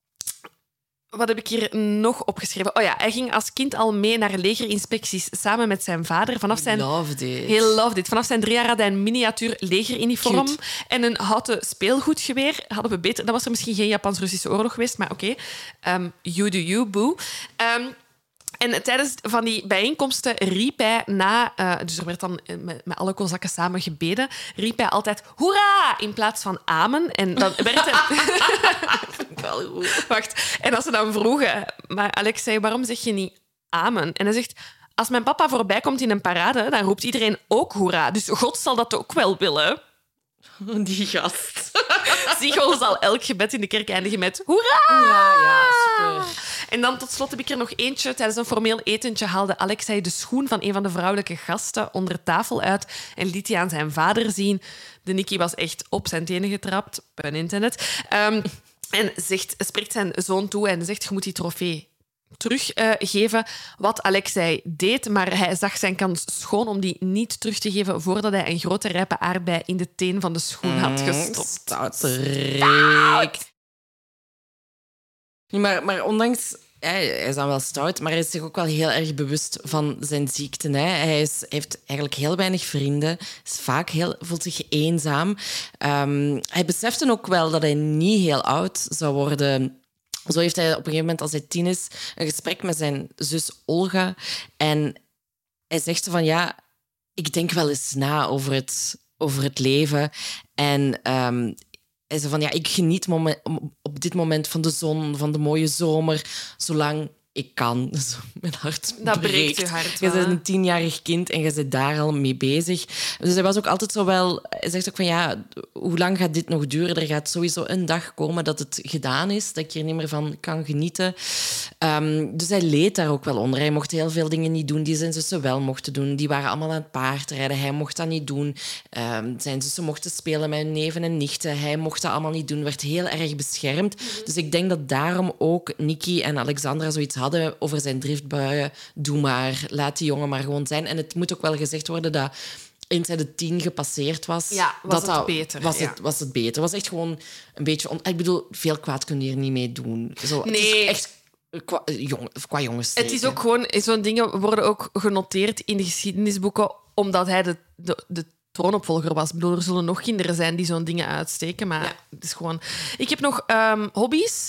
Wat heb ik hier nog opgeschreven? Oh ja, hij ging als kind al mee naar legerinspecties samen met zijn vader. Vanaf zijn... Loved it. Heel loved it. Vanaf zijn drie jaar had hij een miniatuur legeruniform Cute. En een houten speelgoedgeweer. Hadden we beter... Dat was er misschien geen Japans-Russische oorlog geweest, maar oké. Okay. Um, you do you, boo. Um, En tijdens van die bijeenkomsten riep hij na... Uh, dus er werd dan met, met alle kozakken samen gebeden. Riep hij altijd hoera in plaats van amen. En dan werd hij... Wel goed. Wacht. En als ze dan vroegen... Maar Alexei, waarom zeg je niet amen? En hij zegt... Als mijn papa voorbij komt in een parade, dan roept iedereen ook hoera. Dus God zal dat ook wel willen. Die gast. Siegel zal elk gebed in de kerk eindigen met hoera! Ja, ja, super. En dan tot slot heb ik er nog eentje. Tijdens een formeel etentje haalde Alexei de schoen van een van de vrouwelijke gasten onder tafel uit en liet die aan zijn vader zien. De Nicky was echt op zijn tenen getrapt, pun intended. Um, en zegt, spreekt zijn zoon toe en zegt, je moet die trofee teruggeven, uh, wat Alexei deed, maar hij zag zijn kans schoon om die niet terug te geven voordat hij een grote rijpe aardbei in de teen van de schoen had gestopt. Stouterik. Maar, maar ondanks... Hij is dan wel stout, maar hij is zich ook wel heel erg bewust van zijn ziekte. Hè. Hij is, heeft eigenlijk heel weinig vrienden. Is vaak heel, voelt zich eenzaam. Um, hij besefte ook wel dat hij niet heel oud zou worden. Zo heeft hij op een gegeven moment, als hij tien is, een gesprek met zijn zus Olga. En hij zegt van, ja, ik denk wel eens na over het, over het leven. En um, hij zei van, ja, ik geniet moment, op dit moment van de zon, van de mooie zomer, zolang ik kan. Dus mijn hart dat breekt. breekt je hart. Je bent een tienjarig kind en je bent daar al mee bezig. Dus hij was ook altijd zo wel... Hij zegt ook van, ja, hoe lang gaat dit nog duren? Er gaat sowieso een dag komen dat het gedaan is, dat ik hier niet meer van kan genieten. Um, dus hij leed daar ook wel onder. Hij mocht heel veel dingen niet doen die zijn zussen wel mochten doen. Die waren allemaal aan het paardrijden. Hij mocht dat niet doen. Um, zijn zussen mochten spelen met hun neven en nichten. Hij mocht dat allemaal niet doen. Werd heel erg beschermd. Mm-hmm. Dus ik denk dat daarom ook Nicky en Alexandra zoiets hadden over zijn driftbuien. Doe maar, laat die jongen maar gewoon zijn. En het moet ook wel gezegd worden dat eens hij de tien gepasseerd was... Ja, was dat het dat, beter. Was, ja. het, was het beter. Het was echt gewoon een beetje... On... Ik bedoel, veel kwaad kun je hier niet mee doen. Zo, Nee. Het is echt qua, jong, qua jongens. Het is ook gewoon... Zo'n dingen worden ook genoteerd in de geschiedenisboeken omdat hij de, de, de troonopvolger was. Ik bedoel, er zullen nog kinderen zijn die zo'n dingen uitsteken, maar ja. Het is gewoon... Ik heb nog um, hobby's...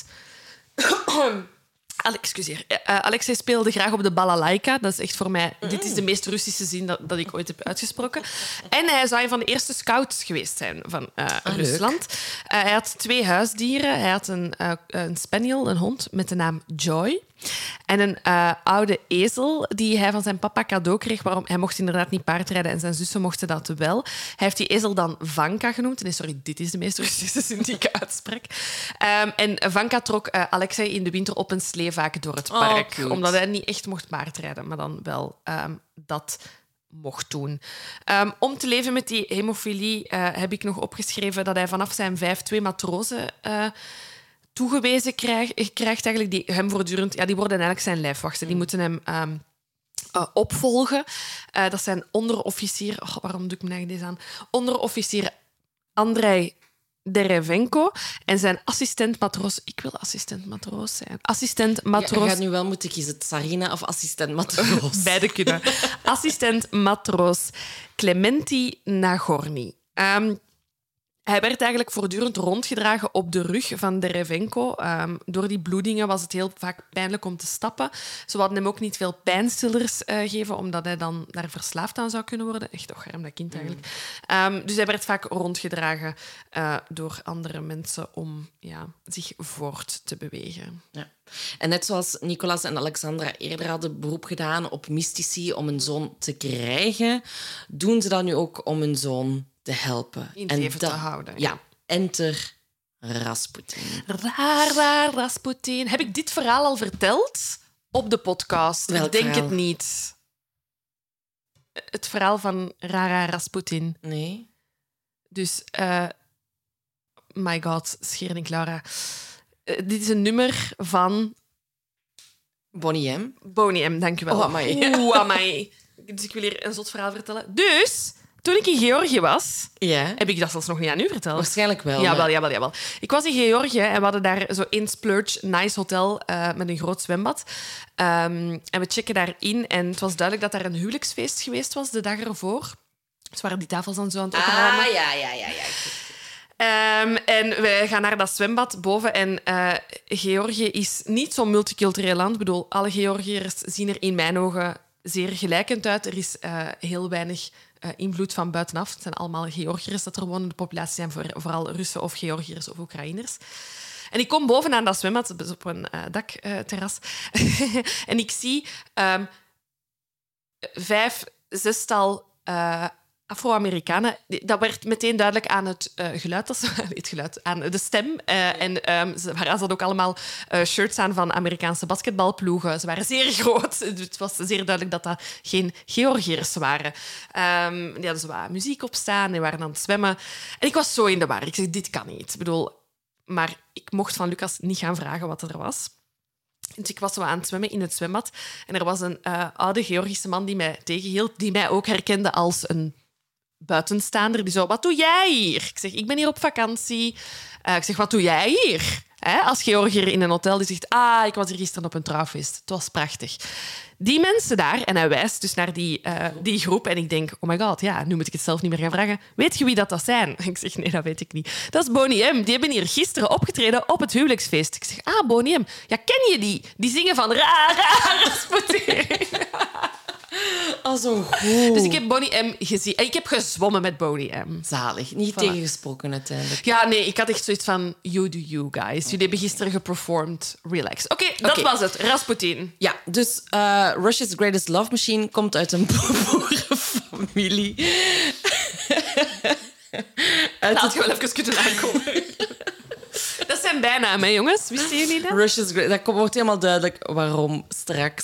Alex, excuseer. Uh, Alexei speelde graag op de balalaika. Dat is echt voor mij... Mm. Dit is de meest Russische zin dat, dat ik ooit heb uitgesproken. En hij zou een van de eerste scouts geweest zijn van uh, ah, Rusland. Uh, hij had twee huisdieren. Hij had een, uh, een spaniel, een hond, met de naam Joy. En een uh, oude ezel die hij van zijn papa cadeau kreeg. Waarom hij mocht inderdaad niet paardrijden en zijn zussen mochten dat wel. Hij heeft die ezel dan Vanka genoemd. Nee, sorry, dit is de meest Russische zin die ik uitspreek. Um, en Vanka trok uh, Alexei in de winter op een sleevaak door het park. Oh, omdat hij niet echt mocht paardrijden, maar dan wel um, dat mocht doen. Um, om te leven met die hemofilie uh, heb ik nog opgeschreven dat hij vanaf zijn vijf twee matrozen... Uh, toegewezen krijg, krijgt, eigenlijk, die hem voortdurend... Ja, die worden eigenlijk zijn lijfwachten. Die moeten hem um, uh, opvolgen. Uh, dat zijn onderofficier... Oh, waarom doe ik me eigenlijk deze aan? Onderofficier Andrei Derevenko en zijn assistent-matroos... Ik wil assistent-matroos zijn. Assistent-matroos... Ja, je gaat nu wel moeten kiezen, Tsarina of assistent-matroos. Beide kunnen. Assistent-matroos Clementi Nagorny. Um, Hij werd eigenlijk voortdurend rondgedragen op de rug van Derevenko. Um, door die bloedingen was het heel vaak pijnlijk om te stappen. Ze hadden hem ook niet veel pijnstillers uh, geven, omdat hij dan daar verslaafd aan zou kunnen worden. Echt, och, arm dat kind eigenlijk. Um, dus hij werd vaak rondgedragen uh, door andere mensen om ja, zich voort te bewegen. Ja. En net zoals Nicolas en Alexandra eerder hadden beroep gedaan op mystici om een zoon te krijgen, doen ze dat nu ook om hun zoon te helpen. In en leven dat, te houden. Ja, enter Rasputin. Raar, raar, Rasputin. Heb ik dit verhaal al verteld op de podcast? Welk ik denk verhaal? het niet. Het verhaal van Rara Rasputin. Nee. Dus, uh, my god, Scheernik Laura. Uh, dit is een nummer van... Bonnie M. Boney M, dank je wel. Oh, amai. Oeh, amai. Dus ik wil hier een zot verhaal vertellen. Dus, toen ik in Georgië was... Ja. Heb ik dat zelfs nog niet aan u verteld? Waarschijnlijk wel. Jawel, maar... jawel, jawel. Ik was in Georgië en we hadden daar zo één splurge nice hotel uh, met een groot zwembad. Um, en we checken daarin en het was duidelijk dat daar een huwelijksfeest geweest was de dag ervoor. Dus waren die tafels dan zo aan het opruimen. Ah, ja, ja, ja. ja. Um, en we gaan naar dat zwembad boven. En uh, Georgië is niet zo'n multicultureel land. Ik bedoel, alle Georgiërs zien er in mijn ogen zeer gelijkend uit. Er is uh, heel weinig uh, invloed van buitenaf. Het zijn allemaal Georgiërs dat er wonen. De populatie zijn voor, vooral Russen of Georgiërs of Oekraïners. En ik kom boven aan dat zwembad, dus op een uh, dakterras. Uh, en ik zie um, vijf, zestal... Uh, Afro-Amerikanen, dat werd meteen duidelijk aan het uh, geluid, dat ze, het geluid, aan de stem. Uh, en um, ze hadden ook allemaal uh, shirts aan van Amerikaanse basketbalploegen. Ze waren zeer groot. Het was zeer duidelijk dat dat geen Georgiërs waren. Um, die hadden zo wat muziek op staan en waren aan het zwemmen. En ik was zo in de war. Ik zeg, dit kan niet. Ik bedoel, maar ik mocht van Lucas niet gaan vragen wat er was. Dus ik was zo aan het zwemmen in het zwembad. En er was een uh, oude Georgische man die mij tegenhield, die mij ook herkende als een buitenstaander. Die zo, wat doe jij hier? Ik zeg, ik ben hier op vakantie. Uh, ik zeg, wat doe jij hier? Hè? Als Georgiër in een hotel die zegt, ah, ik was hier gisteren op een trouwfeest. Het was prachtig. Die mensen daar, en hij wijst dus naar die, uh, die groep, en ik denk, oh my god, ja, nu moet ik het zelf niet meer gaan vragen. Weet je wie dat, dat zijn? Ik zeg, nee, dat weet ik niet. Dat is Boney M. Die hebben hier gisteren opgetreden op het huwelijksfeest. Ik zeg, ah, Boney M. Ja, ken je die? Die zingen van ra, ra, Rasputin. Oh, zo goed. Dus ik heb Boney M gezien. Ik heb gezwommen met Boney M. Zalig. Niet Voilà. tegengesproken uiteindelijk. Ja, nee, ik had echt zoiets van, you do you, guys. Jullie hebben gisteren geperformed. Relax. Oké, okay, dat okay. was het. Rasputin. Ja, dus uh, Russia's Greatest Love Machine komt uit een boerenfamilie. uit Laat je wel even kunnen aankomen. Dat zijn bijnamen, jongens. Wisten jullie dat? Russia's Greatest... Dat wordt helemaal duidelijk waarom straks.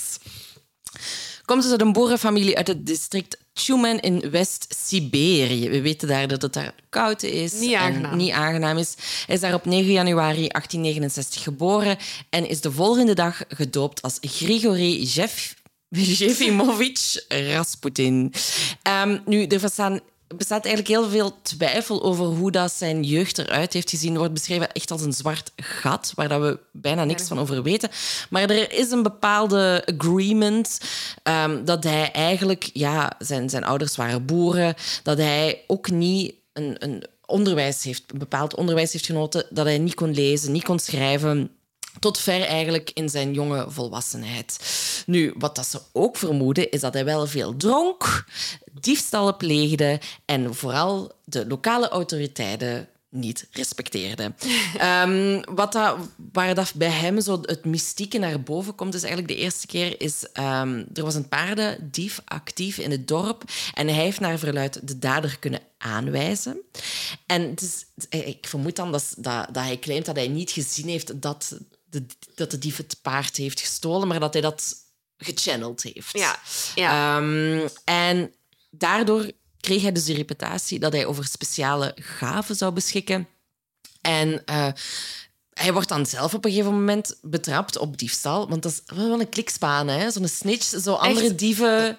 Komt dus uit een boerenfamilie uit het district Tjumen in West-Siberië. We weten daar dat het daar koud is niet aangenaam. en niet aangenaam is. Hij is daar op negen januari achttien negenenzestig geboren en is de volgende dag gedoopt als Grigori Jef... Jefimovic Rasputin. Um, nu, er bestaan... Er bestaat eigenlijk heel veel twijfel over hoe dat zijn jeugd eruit heeft gezien. Er wordt beschreven echt als een zwart gat, waar dat we bijna niks van over weten. Maar er is een bepaalde agreement um, dat hij eigenlijk... Ja, zijn, zijn ouders waren boeren. Dat hij ook niet een, een onderwijs heeft, een bepaald onderwijs heeft genoten. Dat hij niet kon lezen, niet kon schrijven... Tot ver eigenlijk in zijn jonge volwassenheid. Nu, wat dat ze ook vermoeden, is dat hij wel veel dronk, diefstallen pleegde en vooral de lokale autoriteiten niet respecteerde. um, wat dat, waar dat bij hem zo het mystieke naar boven komt, is eigenlijk de eerste keer... Is, um, er was een paardendief actief in het dorp en hij heeft naar verluidt de dader kunnen aanwijzen. En het is, ik vermoed dan dat, dat, dat hij claimt dat hij niet gezien heeft dat... De, dat de dief het paard heeft gestolen, maar dat hij dat gechanneld heeft. Ja, ja. Um, en daardoor kreeg hij dus de reputatie dat hij over speciale gaven zou beschikken. En uh, hij wordt dan zelf op een gegeven moment betrapt op diefstal, want dat is wel een klikspaan, hè? Zo'n snitch, zo andere Echt? dieven...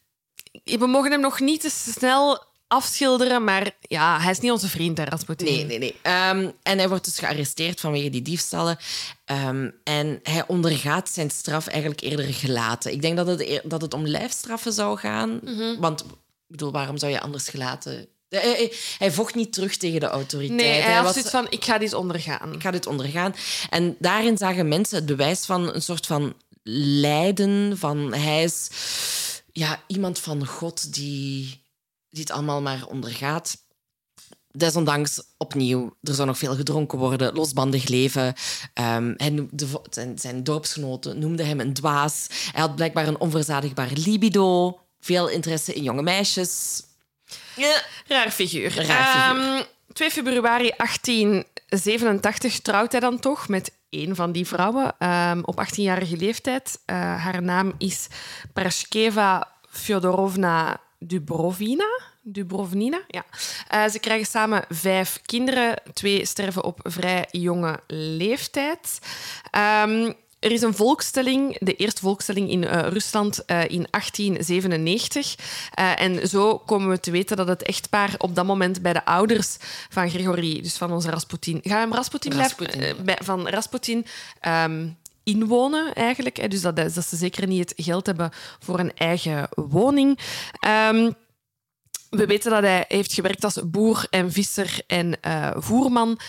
We mogen hem nog niet te snel... afschilderen, maar ja, hij is niet onze vriend, hè, Rasputin. Nee, nee, nee. Um, en hij wordt dus gearresteerd vanwege die diefstallen. Um, en hij ondergaat zijn straf eigenlijk eerder gelaten. Ik denk dat het, dat het om lijfstraffen zou gaan. Mm-hmm. Want, ik bedoel, waarom zou je anders gelaten Hij, hij, hij vocht niet terug tegen de autoriteit. Nee, hij, hij had was zoiets van, ik ga dit ondergaan. Ik ga dit ondergaan. En daarin zagen mensen het bewijs van een soort van lijden. Van hij is ja, iemand van God die dit allemaal maar ondergaat. Desondanks, opnieuw, er zou nog veel gedronken worden, losbandig leven. Um, hij noemde, zijn, zijn dorpsgenoten noemden hem een dwaas. Hij had blijkbaar een onverzadigbaar libido, veel interesse in jonge meisjes. Ja, raar figuur. Raar figuur. Um, twee februari achttien zevenentachtig trouwt hij dan toch met een van die vrouwen um, op achttienjarige leeftijd. Uh, haar naam is Prashkeva Fyodorovna Dubrovina. Dubrovnina, ja. Uh, ze krijgen samen vijf kinderen. Twee sterven op vrij jonge leeftijd. Um, er is een volkstelling, de eerste volkstelling in uh, Rusland uh, in achttien zevenennegentig. Uh, en zo komen we te weten dat het echtpaar op dat moment bij de ouders van Grigori, dus van onze Rasputin... Gaan we hem Rasputin blijven? Rasputin. Uh, bij, van Rasputin... Um, inwonen, eigenlijk. Hè. Dus dat, dat ze zeker niet het geld hebben voor een eigen woning. Um, we weten dat hij heeft gewerkt als boer en visser en uh, voerman.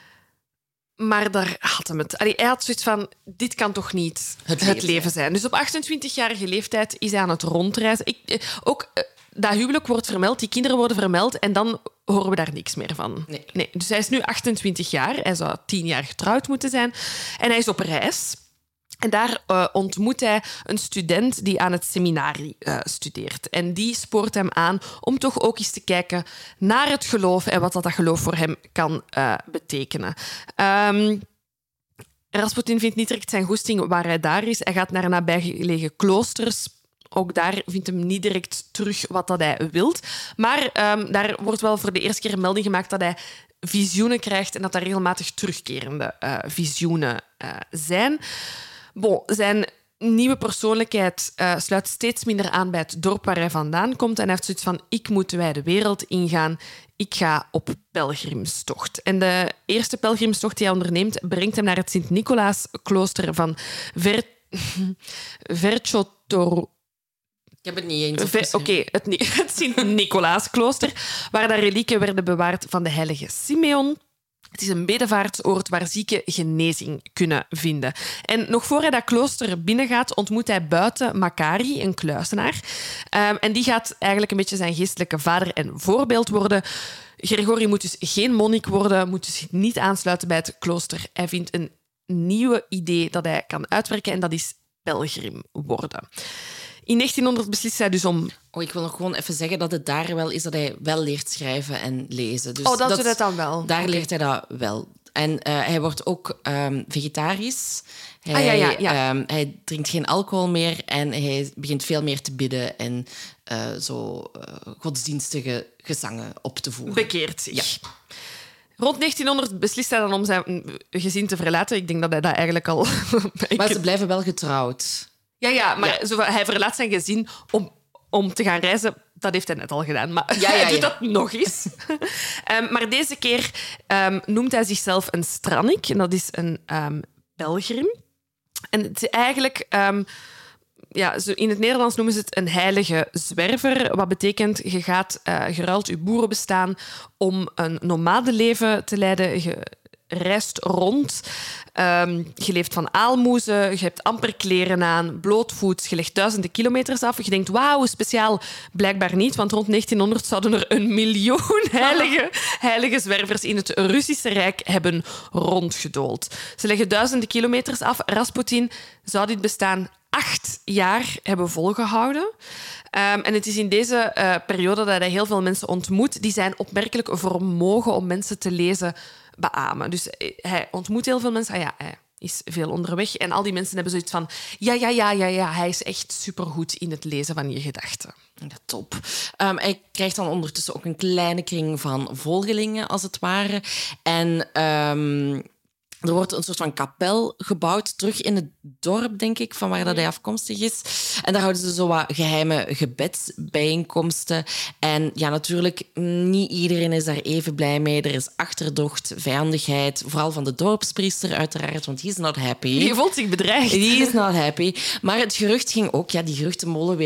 Maar daar had hem het. Allee, hij had zoiets van, dit kan toch niet Het het leven leven, zijn. Dus op achtentwintigjarige leeftijd is hij aan het rondreizen. Ik, eh, ook eh, dat huwelijk wordt vermeld, die kinderen worden vermeld en dan horen we daar niks meer van. Nee. Nee. Dus hij is nu achtentwintig jaar. Hij zou tien jaar getrouwd moeten zijn. En hij is op reis. En daar uh, ontmoet hij een student die aan het seminarie uh, studeert. En die spoort hem aan om toch ook eens te kijken naar het geloof en wat dat, dat geloof voor hem kan uh, betekenen. Um, Rasputin vindt niet direct zijn goesting waar hij daar is. Hij gaat naar nabijgelegen kloosters. Ook daar vindt hem niet direct terug wat dat hij wilt. Maar um, daar wordt wel voor de eerste keer een melding gemaakt dat hij visioenen krijgt en dat er regelmatig terugkerende uh, visioenen uh, zijn. Bon, zijn nieuwe persoonlijkheid uh, sluit steeds minder aan bij het dorp waar hij vandaan komt. En hij heeft zoiets van, ik moet de wijde wereld ingaan. Ik ga op pelgrimstocht. En de eerste pelgrimstocht die hij onderneemt, brengt hem naar het Sint-Nicolaas-klooster van Ver... Verchotor... Ik heb het niet eens Oké, okay, het, het Sint-Nicolaas-klooster, waar de relieken werden bewaard van de heilige Simeon. Het is een bedevaartsoord waar zieken genezing kunnen vinden. En nog voor hij dat klooster binnengaat, ontmoet hij buiten Makari, een kluizenaar. Um, en die gaat eigenlijk een beetje zijn geestelijke vader en voorbeeld worden. Grigori moet dus geen monnik worden, moet dus niet aansluiten bij het klooster. Hij vindt een nieuwe idee dat hij kan uitwerken en dat is pelgrim worden. In negentienhonderd beslist hij dus om... Oh, ik wil nog gewoon even zeggen dat het daar wel is dat hij wel leert schrijven en lezen. Dus oh, dat doet het dan wel. Daar okay. leert hij dat wel. En uh, hij wordt ook um, vegetarisch. Hij, ah, ja, ja, ja. Um, hij drinkt geen alcohol meer en hij begint veel meer te bidden en uh, zo uh, godsdienstige gezangen op te voeren. Bekeert zich. Ja. Rond negentienhonderd beslist hij dan om zijn gezin te verlaten. Ik denk dat hij dat eigenlijk al... Maar ze blijven wel getrouwd. Ja, ja, maar ja. Zo, hij verlaat zijn gezin om, om te gaan reizen. Dat heeft hij net al gedaan, maar ja, ja, hij doet ja. dat nog eens. um, maar deze keer um, noemt hij zichzelf een strannik. En dat is een um, pelgrim. En het is eigenlijk... Um, ja, zo in het Nederlands noemen ze het een heilige zwerver. Wat betekent, je gaat uh, geruild je boerenbestaan om een nomadenleven te leiden. Je reist rond. Um, je leeft van aalmoezen, je hebt amper kleren aan, blootvoets, je legt duizenden kilometers af. Je denkt, wauw, speciaal. Blijkbaar niet, want rond negentienhonderd zouden er een miljoen heilige, heilige zwervers in het Russische Rijk hebben rondgedoold. Ze leggen duizenden kilometers af. Rasputin zou dit bestaan acht jaar hebben volgehouden. Um, en het is in deze uh, periode dat hij heel veel mensen ontmoet die zijn opmerkelijk vermogen om mensen te lezen beamen. Dus hij ontmoet heel veel mensen. Ah ja, hij is veel onderweg. En al die mensen hebben zoiets van... Ja, ja, ja, ja, ja. Hij is echt supergoed in het lezen van je gedachten. Ja, top. Um, hij krijgt dan ondertussen ook een kleine kring van volgelingen, als het ware. En... Um Er wordt een soort van kapel gebouwd, terug in het dorp, denk ik, van waar dat hij afkomstig is. En daar houden ze zo wat geheime gebedsbijeenkomsten. En ja, natuurlijk, niet iedereen is daar even blij mee. Er is achterdocht, vijandigheid, vooral van de dorpspriester uiteraard, want die is not happy. Die voelt zich bedreigd. Die is not happy. Maar het gerucht ging ook, ja, die geruchtenmolen weer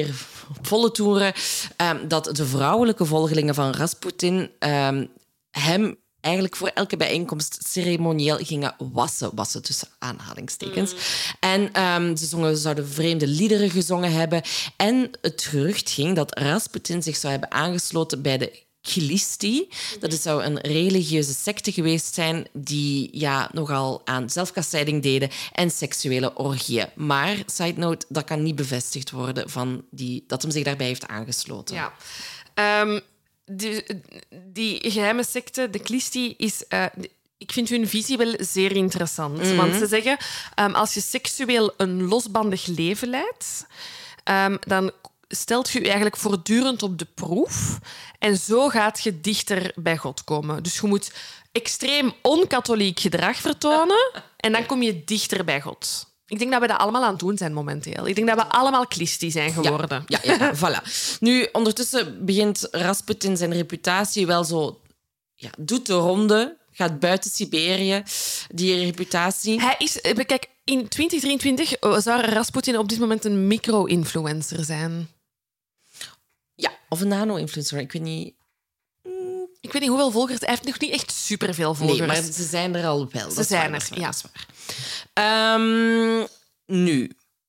op volle toeren um, dat de vrouwelijke volgelingen van Rasputin um, hem eigenlijk voor elke bijeenkomst ceremonieel gingen wassen. Wassen tussen aanhalingstekens. Mm. En um, ze zongen, zouden vreemde liederen gezongen hebben. En het gerucht ging dat Rasputin zich zou hebben aangesloten bij de Khlisti. Dat zou een religieuze secte geweest zijn die ja, nogal aan zelfkastijding deden en seksuele orgieën. Maar, side note, dat kan niet bevestigd worden van die, dat hem zich daarbij heeft aangesloten. Ja. Um, die, die geheime secte, de Khlisti, is... Uh, ik vind hun visie wel zeer interessant. Mm-hmm. Want ze zeggen, um, als je seksueel een losbandig leven leidt, um, dan stelt je je eigenlijk voortdurend op de proef. En zo gaat je dichter bij God komen. Dus je moet extreem onkatholiek gedrag vertonen en dan kom je dichter bij God. Ik denk dat we dat allemaal aan het doen zijn momenteel. Ik denk dat we allemaal Khlisti zijn geworden. Ja, ja, ja, voilà. Nu, ondertussen begint Rasputin zijn reputatie wel zo... Ja, doet de ronde, gaat buiten Siberië, die reputatie. Hij is... Kijk, in twintig drieëntwintig zou Rasputin op dit moment een micro-influencer zijn. Ja, of een nano-influencer. Ik weet niet... Ik weet niet hoeveel volgers. Hij heeft nog niet echt superveel volgers. Nee, maar ze zijn er al wel. Ze dat zijn waar, er, waar, ja. Um, nu,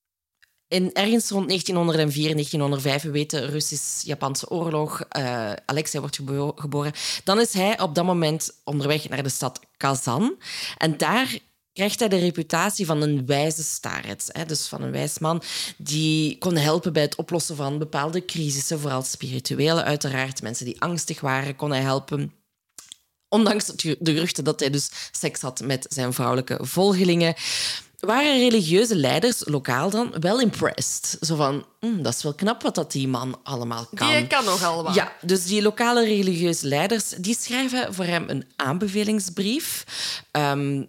in, ergens rond negentienhonderdvier, negentienhonderdvijf, we weten, Russisch-Japanse oorlog. Uh, Alexei wordt gebo- geboren. Dan is hij op dat moment onderweg naar de stad Kazan. En daar krijgt hij de reputatie van een wijze starets. Hè? Dus van een wijs man die kon helpen bij het oplossen van bepaalde crisissen, vooral spirituele uiteraard. Mensen die angstig waren, kon hij helpen. Ondanks de geruchten dat hij dus seks had met zijn vrouwelijke volgelingen, waren religieuze leiders, lokaal dan, wel impressed. Zo van, mm, dat is wel knap wat dat die man allemaal kan. Die kan nog allemaal. Ja, dus die lokale religieuze leiders die schrijven voor hem een aanbevelingsbrief. Um,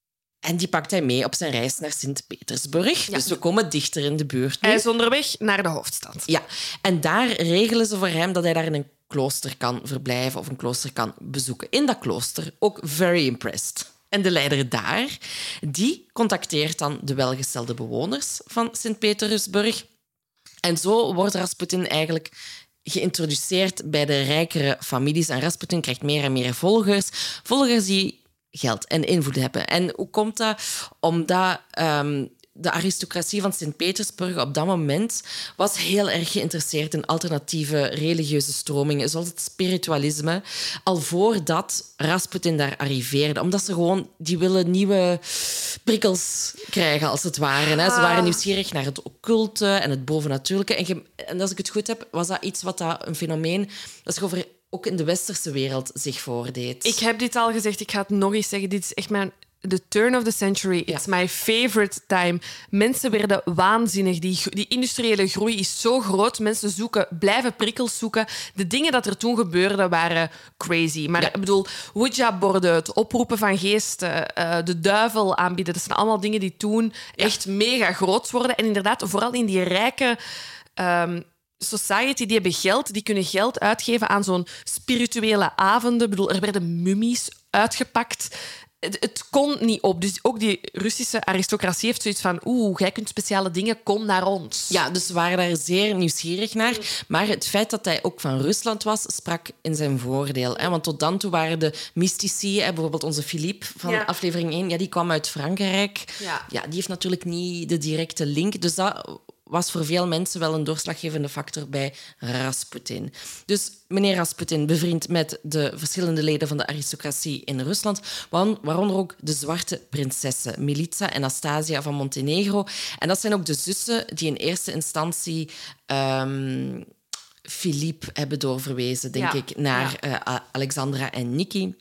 En die pakt hij mee op zijn reis naar Sint-Petersburg. Ja. Dus we komen dichter in de buurt nu. Hij is onderweg naar de hoofdstad. Ja, en daar regelen ze voor hem dat hij daar in een klooster kan verblijven of een klooster kan bezoeken. In dat klooster, ook very impressed. En de leider daar, die contacteert dan de welgestelde bewoners van Sint-Petersburg. En zo wordt Rasputin eigenlijk geïntroduceerd bij de rijkere families. En Rasputin krijgt meer en meer volgers. Volgers die geld en invloed hebben. En hoe komt dat? Omdat um, de aristocratie van Sint-Petersburg op dat moment was heel erg geïnteresseerd in alternatieve religieuze stromingen, zoals het spiritualisme, al voordat Rasputin daar arriveerde. Omdat ze gewoon... Die willen nieuwe prikkels krijgen, als het ware. Hè. Ze waren nieuwsgierig naar het occulte en het bovennatuurlijke. En, ge, en als ik het goed heb, was dat iets wat dat, een fenomeen... Dat zich over ook in de westerse wereld zich voordeed. Ik heb dit al gezegd, ik ga het nog eens zeggen. Dit is echt mijn... The turn of the century. It's ja. my favorite time. Mensen werden waanzinnig. Die, die industriële groei is zo groot. Mensen zoeken, blijven prikkels zoeken. De dingen dat er toen gebeurden waren crazy. Maar ja. ik bedoel, Ouija-borden, het oproepen van geesten, uh, de duivel aanbieden, dat zijn allemaal dingen die toen ja. echt mega groot worden. En inderdaad, vooral in die rijke... Um, society, die hebben geld, die kunnen geld uitgeven aan zo'n spirituele avonden. Ik bedoel, er werden mummies uitgepakt. Het, het kon niet op. Dus ook die Russische aristocratie heeft zoiets van oeh, jij kunt speciale dingen, kom naar ons. Ja, dus ze waren daar zeer nieuwsgierig naar. Maar het feit dat hij ook van Rusland was, sprak in zijn voordeel. Hè? Want tot dan toe waren de mystici, hè, bijvoorbeeld onze Philippe van ja. aflevering één, ja, die kwam uit Frankrijk. Ja. Ja, die heeft natuurlijk niet de directe link. Dus dat was voor veel mensen wel een doorslaggevende factor bij Rasputin. Dus meneer Rasputin, bevriend met de verschillende leden van de aristocratie in Rusland, waaronder ook de zwarte prinsessen, Milica en Anastasia van Montenegro. En dat zijn ook de zussen die in eerste instantie um, Philippe hebben doorverwezen, denk ja. ik, naar ja. uh, Alexandra en Niki.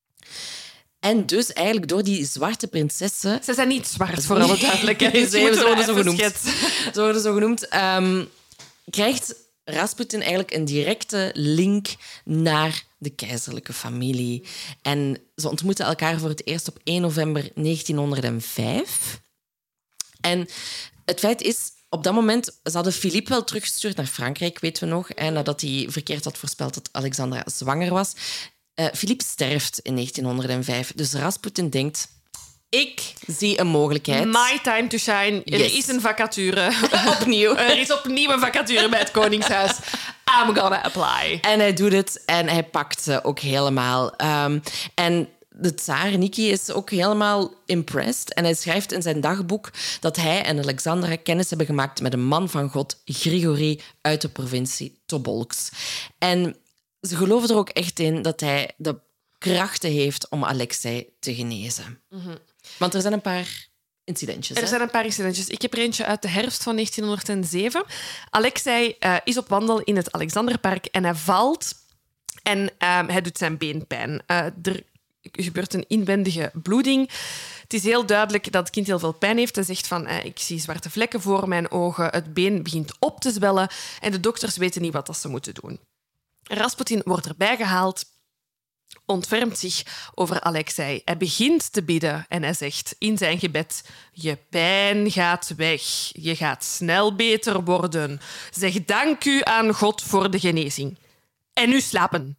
En dus eigenlijk door die zwarte prinsessen... Ze zijn niet zwart, voor alle duidelijkheid. Ze worden zo genoemd. Ze worden zo genoemd. Um, krijgt Rasputin eigenlijk een directe link naar de keizerlijke familie. En ze ontmoeten elkaar voor het eerst op één november negentienhonderdvijf. En het feit is... Op dat moment, ze hadden Philippe wel teruggestuurd naar Frankrijk, weten we nog, en nadat hij verkeerd had voorspeld dat Alexandra zwanger was. Uh, Philippe sterft in negentienhonderdvijf. Dus Rasputin denkt, Ik zie een mogelijkheid. My time to shine. Er Yes. is een vacature. Opnieuw. Er is opnieuw een vacature bij het Koningshuis. I'm gonna apply. En hij doet het en hij pakt ze ook helemaal. Um, en de tsaar, Niki, is ook helemaal impressed. En hij schrijft in zijn dagboek dat hij en Alexandra kennis hebben gemaakt met een man van God, Grigori, uit de provincie Tobolsk. En ze geloven er ook echt in dat hij de krachten heeft om Alexei te genezen. Mm-hmm. Want er zijn een paar incidentjes. Er hè? zijn een paar incidentjes. Ik heb er eentje uit de herfst van negentienhonderdzeven. Alexei uh, is op wandel in het Alexanderpark en hij valt en uh, hij doet zijn been pijn. Uh, er gebeurt een inwendige bloeding. Het is heel duidelijk dat het kind heel veel pijn heeft. Hij zegt van, uh, ik zie zwarte vlekken voor mijn ogen, het been begint op te zwellen en de dokters weten niet wat dat ze moeten doen. Rasputin wordt erbij gehaald, ontfermt zich over Alexei. Hij begint te bidden en hij zegt in zijn gebed: je pijn gaat weg. Je gaat snel beter worden. Zeg dank u aan God voor de genezing. En nu slapen.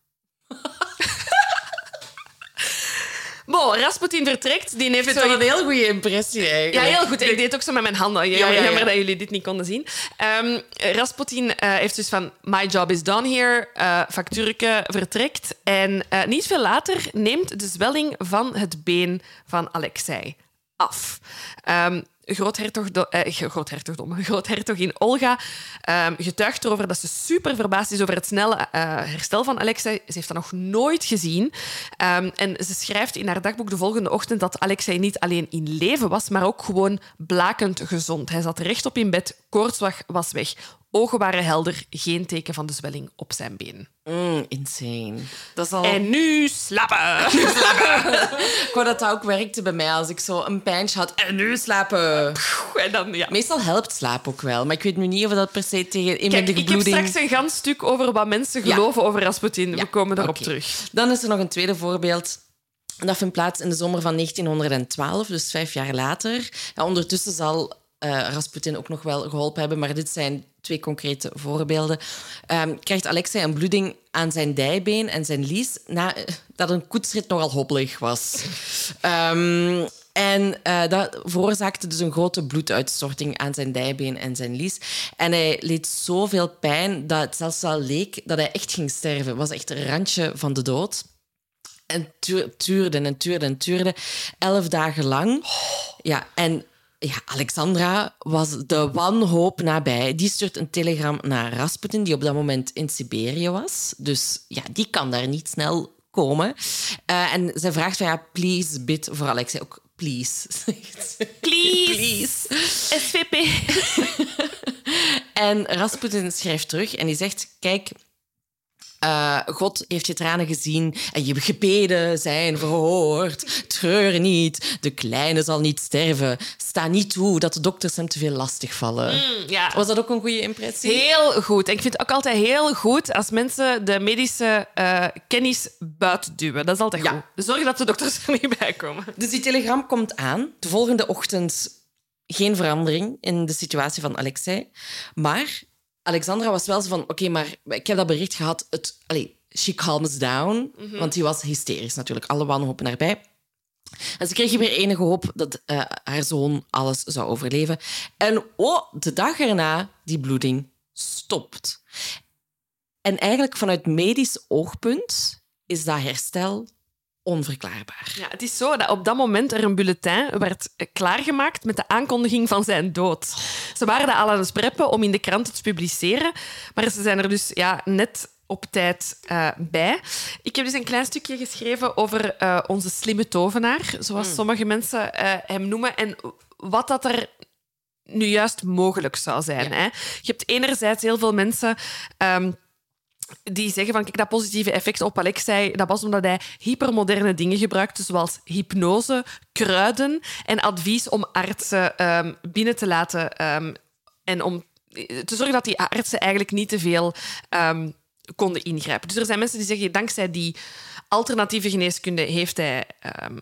Bon, Rasputin vertrekt. Die heeft Zo toch een heel goede impressie eigenlijk. Ja, heel goed. Ik deed het ook zo met mijn handen. Ja, Ja, ja, ja. Jammer dat jullie dit niet konden zien. Um, Rasputin uh, heeft dus van my job is done here. Uh, factuurke vertrekt. En uh, niet veel later neemt de zwelling van het been van Alexei af. Um, Groothertogdom, eh, groothertogdom, groothertogin Olga um, getuigt erover dat ze super verbaasd is over het snelle uh, herstel van Alexei. Ze heeft dat nog nooit gezien. Um, en ze schrijft in haar dagboek de volgende ochtend dat Alexei niet alleen in leven was, maar ook gewoon blakend gezond. Hij zat rechtop in bed, koortsslag was weg. Ogen waren helder, geen teken van de zwelling op zijn been. Mm, insane. Dat is al... En nu slapen. Nu slapen. Ik wou dat dat ook werkte bij mij als ik zo een pijntje had. En nu slapen. En dan, ja. Meestal helpt slaap ook wel. Maar ik weet nu niet of dat per se tegen Kijk, inwendige ik heb bloeding... straks een gans stuk over wat mensen Ja. geloven over Rasputin. Ja, We komen daarop oké. terug. Dan is er nog een tweede voorbeeld. Dat vindt plaats in de zomer van negentienhonderdtwaalf, dus vijf jaar later. Ja, ondertussen zal uh, Rasputin ook nog wel geholpen hebben, maar dit zijn twee concrete voorbeelden. Um, krijgt Alexei een bloeding aan zijn dijbeen en zijn lies nadat een koetsrit nogal hobbelig was. Um, En uh, dat veroorzaakte dus een grote bloeduitstorting aan zijn dijbeen en zijn lies. En hij leed zoveel pijn dat het zelfs wel leek dat hij echt ging sterven. Het was echt een randje van de dood. En tuur, tuurde en tuurde en tuurde. Elf dagen lang. Ja, en ja, Alexandra was de wanhoop nabij. Die stuurt een telegram naar Rasputin, die op dat moment in Siberië was. Dus ja, die kan daar niet snel komen. Uh, en zij vraagt van, ja, please, bid voor Alexei. Ook please. Please. Please. S V P. En Rasputin schrijft terug en die zegt, kijk, uh, God heeft je tranen gezien en je gebeden zijn verhoord. Treur niet, de kleine zal niet sterven. Sta niet toe dat de dokters hem te veel lastig vallen. Mm, ja. Was dat ook een goede impressie? Heel goed. En ik vind het ook altijd heel goed als mensen de medische uh, kennis buiten duwen. Dat is altijd Ja. goed. Zorg dat de dokters er niet bij komen. Dus die telegram komt aan. De volgende ochtend geen verandering in de situatie van Alexei. Maar Alexandra was wel zo van... Oké, okay, maar ik heb dat bericht gehad. Het, allez, she calms down. Mm-hmm. Want die was hysterisch natuurlijk. Alle wanhopen daarbij. En ze kreeg weer enige hoop dat uh, haar zoon alles zou overleven. En oh, de dag erna, die bloeding stopt. En eigenlijk vanuit medisch oogpunt is dat herstel onverklaarbaar. Ja, het is zo dat op dat moment er een bulletin werd klaargemaakt met de aankondiging van zijn dood. Ze waren dat al aan het preppen om in de kranten te publiceren, maar ze zijn er dus ja, net op tijd uh, bij. Ik heb dus een klein stukje geschreven over uh, onze slimme tovenaar, zoals mm. sommige mensen uh, hem noemen, en wat dat er nu juist mogelijk zou zijn. Ja. Hè? Je hebt enerzijds heel veel mensen... Um, die zeggen van, kijk, dat positieve effect op Alexei, dat was omdat hij hypermoderne dingen gebruikte, zoals hypnose, kruiden en advies om artsen um, binnen te laten um, en om te zorgen dat die artsen eigenlijk niet te veel um, konden ingrijpen. Dus er zijn mensen die zeggen, dankzij die alternatieve geneeskunde heeft hij um,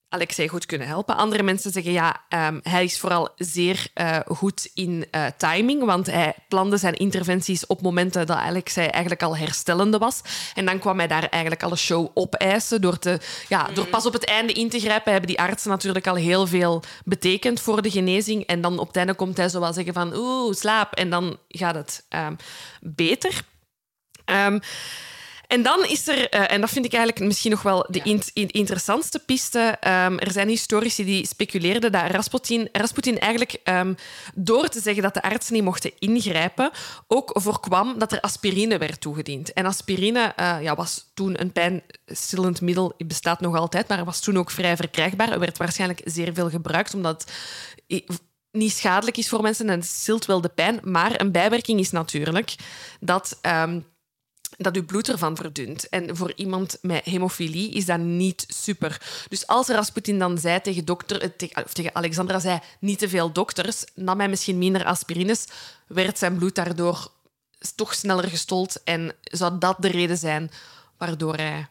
Alexei goed kunnen helpen. Andere mensen zeggen, ja, um, hij is vooral zeer uh, goed in uh, timing, want hij plande zijn interventies op momenten dat Alexei eigenlijk al herstellende was. En dan kwam hij daar eigenlijk alle show opeisen door, te, ja, mm. door pas op het einde in te grijpen. Hebben die artsen natuurlijk al heel veel betekend voor de genezing. En dan op het einde komt hij zo wel zeggen van, oeh, slaap. En dan gaat het um, beter. Um, En dan is er, uh, en dat vind ik eigenlijk misschien nog wel de ja. in, in, interessantste piste, um, er zijn historici die speculeerden dat Rasputin, Rasputin eigenlijk um, door te zeggen dat de artsen niet mochten ingrijpen, ook voorkwam dat er aspirine werd toegediend. En aspirine uh, ja, was toen een pijnstillend middel, het bestaat nog altijd, maar was toen ook vrij verkrijgbaar. Er werd waarschijnlijk zeer veel gebruikt, omdat het niet schadelijk is voor mensen en het stilt wel de pijn. Maar een bijwerking is natuurlijk dat... Um, dat uw bloed ervan verdunt. En voor iemand met hemofilie is dat niet super. Dus als Rasputin dan zei tegen, dokter, of tegen Alexandra, zei niet te veel dokters, nam hij misschien minder aspirines, werd zijn bloed daardoor toch sneller gestold en zou dat de reden zijn waardoor hij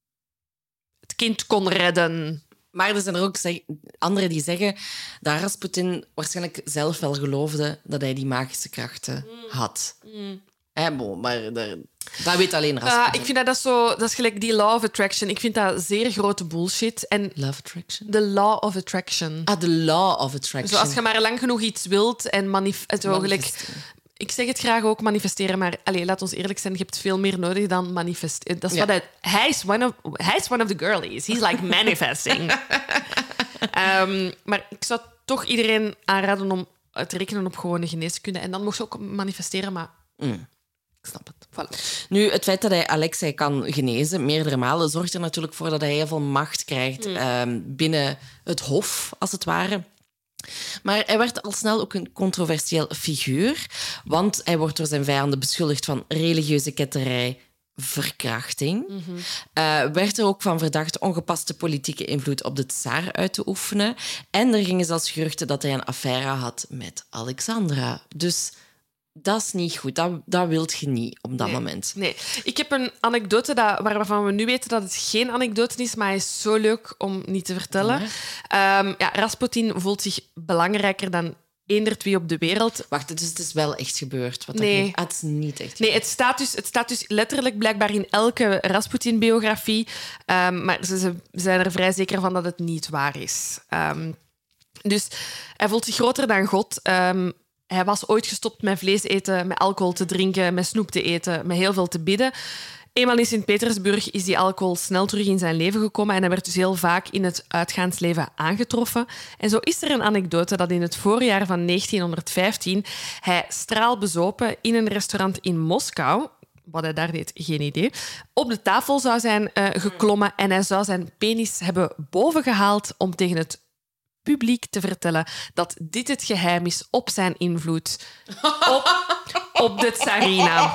het kind kon redden. Maar er zijn er ook zeg, anderen die zeggen dat Rasputin waarschijnlijk zelf wel geloofde dat hij die magische krachten mm. had. Mm. Hey, bon, maar daar, dat weet alleen Rasputin. Uh, ik vind dat, dat zo... Dat is gelijk die law of attraction. Ik vind dat zeer grote bullshit. En love attraction? De law of attraction. Ah, de law of attraction. Zo als je maar lang genoeg iets wilt en manif- zo, gelijk, ik zeg het graag ook, manifesteren, maar allez, laat ons eerlijk zijn, je hebt veel meer nodig dan manifesteren. Dat is ja. wat hij... Hij is one of, hij is one of the girlies. He's like manifesting. um, maar ik zou toch iedereen aanraden om te rekenen op gewone geneeskunde. En dan mocht je ook manifesteren, maar... Mm. Ik snap het. Voilà. Nu, het feit dat hij Alexei kan genezen, meerdere malen, zorgt er natuurlijk voor dat hij heel veel macht krijgt mm. um, binnen het hof, als het ware. Maar hij werd al snel ook een controversieel figuur, want hij wordt door zijn vijanden beschuldigd van religieuze ketterij, verkrachting. Mm-hmm. Uh, werd er ook van verdacht ongepaste politieke invloed op de tsaar uit te oefenen. En er gingen zelfs geruchten dat hij een affaire had met Alexandra. Dus... dat is niet goed. Dat, dat wilt je niet op dat nee, moment. Nee. Ik heb een anekdote dat, waarvan we nu weten dat het geen anekdote is, maar hij is zo leuk om niet te vertellen. Ja. Um, ja, Rasputin voelt zich belangrijker dan eender wie op de wereld. Wacht, dus het is wel echt gebeurd? Wat nee. Dat ah, het is niet echt gebeurd. Nee, het staat, dus, het staat dus letterlijk blijkbaar in elke Rasputin-biografie. Um, maar ze, ze zijn er vrij zeker van dat het niet waar is. Um, dus hij voelt zich groter dan God. Um, Hij was ooit gestopt met vlees eten, met alcohol te drinken, met snoep te eten, met heel veel te bidden. Eenmaal in Sint-Petersburg is die alcohol snel terug in zijn leven gekomen en hij werd dus heel vaak in het uitgaansleven aangetroffen. En zo is er een anekdote dat in het voorjaar van negentienhonderdvijftien hij straalbezopen in een restaurant in Moskou, wat hij daar deed, geen idee, op de tafel zou zijn uh, geklommen en hij zou zijn penis hebben bovengehaald om tegen het publiek te vertellen dat dit het geheim is op zijn invloed op, op de tsarina.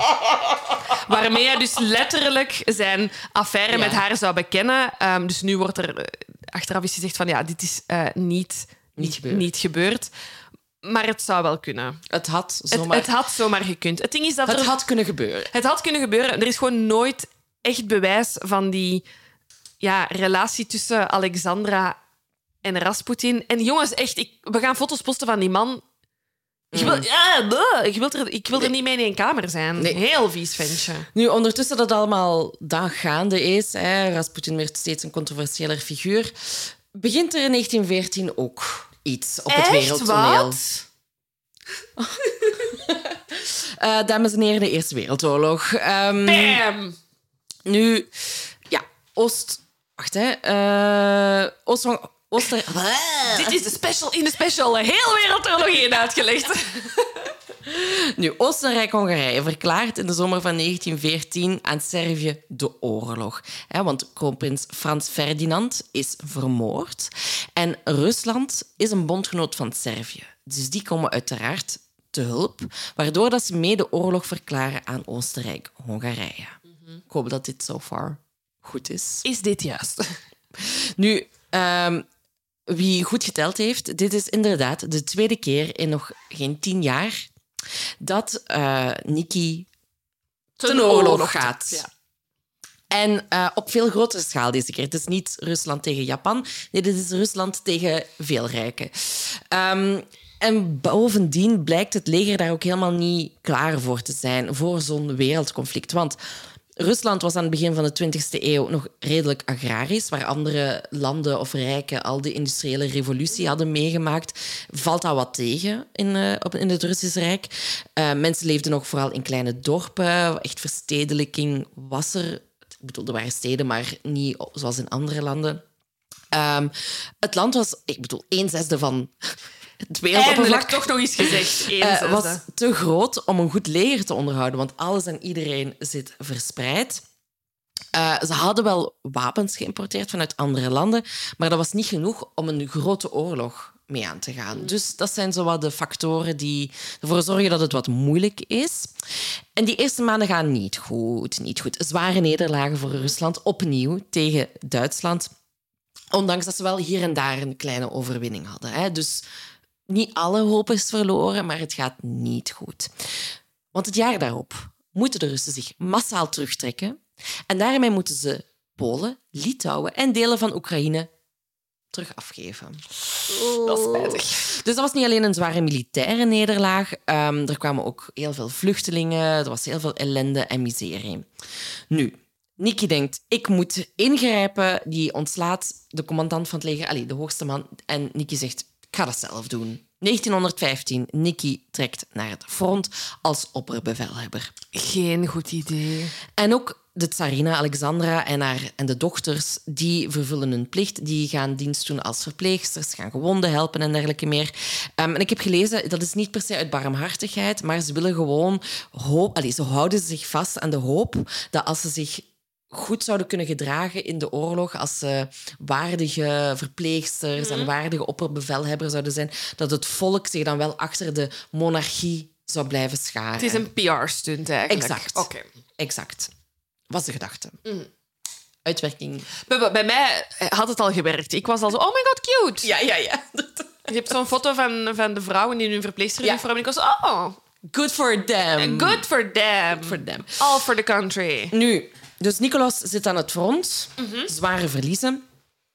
Waarmee hij dus letterlijk zijn affaire ja. met haar zou bekennen. Um, dus nu wordt er achteraf is gezegd van ja, dit is uh, niet, niet, gebeurd. niet gebeurd. Maar het zou wel kunnen. Het had zomaar, het, het had zomaar gekund. Het ding is dat het er, had kunnen gebeuren. Het had kunnen gebeuren. Er is gewoon nooit echt bewijs van die ja, relatie tussen Alexandra en Rasputin. En jongens, echt, ik, we gaan foto's posten van die man. Ik wil, mm. ja, bleh, ik wil, er, ik wil er nee. niet mee in één kamer zijn. Nee. Heel vies ventje. Nu, ondertussen dat allemaal dan gaande is, hè, Rasputin werd steeds een controversiëler figuur, begint er in negentien veertien ook iets op echt, het wereldtoneel. Wat? uh, dames en heren, de Eerste Wereldoorlog. Um, Bam! Nu, ja, Oost... Wacht, hè. Uh, Oost... Ooster... Dit is de special in de special. Heel Wereldoorlog één uitgelegd. Nu, Oostenrijk-Hongarije verklaart in de zomer van negentien veertien aan Servië de oorlog. Hè, want kroonprins Frans Ferdinand is vermoord. En Rusland is een bondgenoot van Servië. Dus die komen uiteraard te hulp, waardoor dat ze mee de oorlog verklaren aan Oostenrijk-Hongarije. Mm-hmm. Ik hoop dat dit so far goed is. Is dit juist? Nu... Um, Wie goed geteld heeft, dit is inderdaad de tweede keer in nog geen tien jaar dat uh, Nikki ten oorlog gaat. Ja. En uh, op veel grotere schaal deze keer. Het is niet Rusland tegen Japan. Nee, dit is Rusland tegen veel rijken. Um, en bovendien blijkt het leger daar ook helemaal niet klaar voor te zijn, voor zo'n wereldconflict. Want Rusland was aan het begin van de twintigste eeuw nog redelijk agrarisch, waar andere landen of rijken al de industriële revolutie hadden meegemaakt. Valt dat wat tegen in, uh, op, in het Russische Rijk. Uh, mensen leefden nog vooral in kleine dorpen. Echt verstedelijking was er. Ik bedoel, er waren steden, maar niet zoals in andere landen. Um, het land was, ik bedoel, een zesde van het wereldoppervlak. toch nog eens gezegd. Uh, was te groot om een goed leger te onderhouden, want alles en iedereen zit verspreid. Uh, ze hadden wel wapens geïmporteerd vanuit andere landen, maar dat was niet genoeg om een grote oorlog mee aan te gaan. Dus dat zijn zo wat de factoren die ervoor zorgen dat het wat moeilijk is. En die eerste maanden gaan niet goed, niet goed. Zware nederlagen voor Rusland, opnieuw tegen Duitsland. Ondanks dat ze wel hier en daar een kleine overwinning hadden. Hè. Dus niet alle hoop is verloren, maar het gaat niet goed. Want het jaar daarop moeten de Russen zich massaal terugtrekken. En daarmee moeten ze Polen, Litouwen en delen van Oekraïne terug afgeven. Oh. Dat is spijtig. Dus dat was niet alleen een zware militaire nederlaag. Um, er kwamen ook heel veel vluchtelingen. Er was heel veel ellende en miserie. Nu, Nicky denkt, ik moet ingrijpen. Die ontslaat de commandant van het leger, allez, de hoogste man. En Nicky zegt, ik ga dat zelf doen. negentienhonderdvijftien, Nicky trekt naar het front als opperbevelhebber. Geen goed idee. En ook de tsarina Alexandra en, haar, en de dochters, die vervullen hun plicht. Die gaan dienst doen als verpleegsters, gaan gewonden helpen en dergelijke meer. Um, en ik heb gelezen, dat is niet per se uit barmhartigheid, maar ze willen gewoon hoop... Allez, ze houden zich vast aan de hoop dat als ze zich goed zouden kunnen gedragen in de oorlog, als ze waardige verpleegsters mm. en waardige opperbevelhebbers zouden zijn, dat het volk zich dan wel achter de monarchie zou blijven scharen. Het is een P R-stunt eigenlijk. Exact. Okay. Exact. Was de gedachte. Mm. Uitwerking. Bij, bij mij had het al gewerkt. Ik was al zo, oh my god, cute. Ja, ja, ja. Je hebt zo'n foto van, van de vrouwen in hun verpleegsteruniform. Ja. En ik was oh. Good for them. Good for them. Good for them. All for the country. Nu, dus Nicolas zit aan het front. Mm-hmm. Zware verliezen.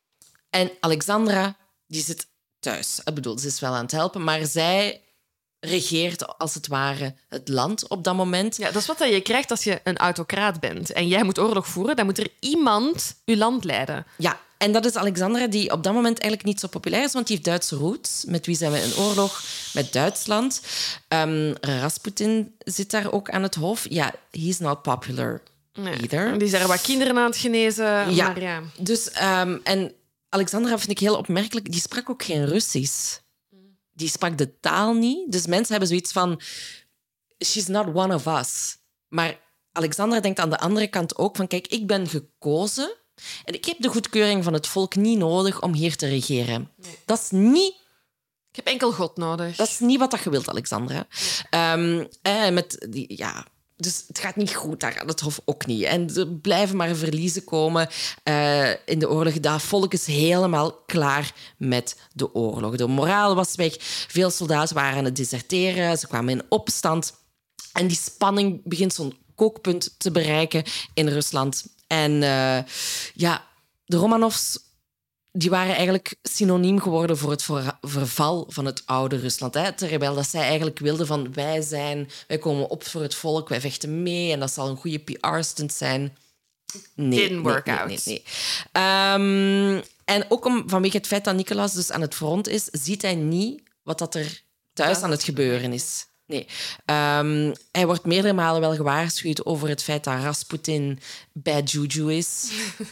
En Alexandra, die zit thuis. Ik bedoel, ze is wel aan het helpen, maar zij regeert als het ware het land op dat moment. Ja, dat is wat je krijgt als je een autocraat bent. En jij moet oorlog voeren, dan moet er iemand je land leiden. Ja, en dat is Alexandra, die op dat moment eigenlijk niet zo populair is, want die heeft Duitse roots. Met wie zijn we in oorlog? Met Duitsland. Um, Rasputin zit daar ook aan het hof. Ja, he's not popular nee. either. Die zijn wat kinderen aan het genezen. Ja, maar ja. Dus, um, en Alexandra vind ik heel opmerkelijk. Die sprak ook geen Russisch. Die sprak de taal niet. Dus mensen hebben zoiets van... She's not one of us. Maar Alexandra denkt aan de andere kant ook van... Kijk, ik ben gekozen en ik heb de goedkeuring van het volk niet nodig om hier te regeren. Nee. Dat is niet... Ik heb enkel God nodig. Dat is niet wat dat je wilt, Alexandra. Ja. Um, eh, met die... Ja... Dus het gaat niet goed, daar gaat het hof ook niet. En er blijven maar verliezen komen uh, in de oorlog. Dat volk is helemaal klaar met de oorlog. De moraal was weg. Veel soldaten waren aan het deserteren. Ze kwamen in opstand. En die spanning begint zo'n kookpunt te bereiken in Rusland. En uh, ja, de Romanovs... die waren eigenlijk synoniem geworden voor het verval van het oude Rusland. Hè? Terwijl dat zij eigenlijk wilden van wij zijn, wij komen op voor het volk, wij vechten mee en dat zal een goede P R-stunt zijn. Nee, Didn't work nee, out. Nee, nee, nee. Um, en ook om, vanwege het feit dat Nicolas dus aan het front is, ziet hij niet wat dat er thuis aan het gebeuren is. Nee. Um, hij wordt meerdere malen wel gewaarschuwd over het feit dat Rasputin bad juju is.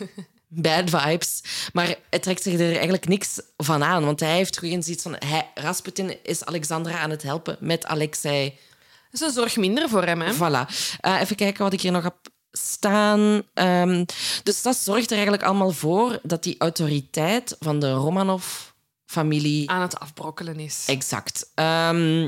Bad vibes. Maar hij trekt zich er eigenlijk niks van aan. Want hij heeft gewoon zoiets van... Hij, Rasputin is Alexandra aan het helpen met Alexei. Dat is een zorg minder voor hem, hè? Voilà. Uh, even kijken wat ik hier nog heb staan. Um, dus dat zorgt er eigenlijk allemaal voor dat die autoriteit van de Romanov-familie... aan het afbrokkelen is. Exact. Um,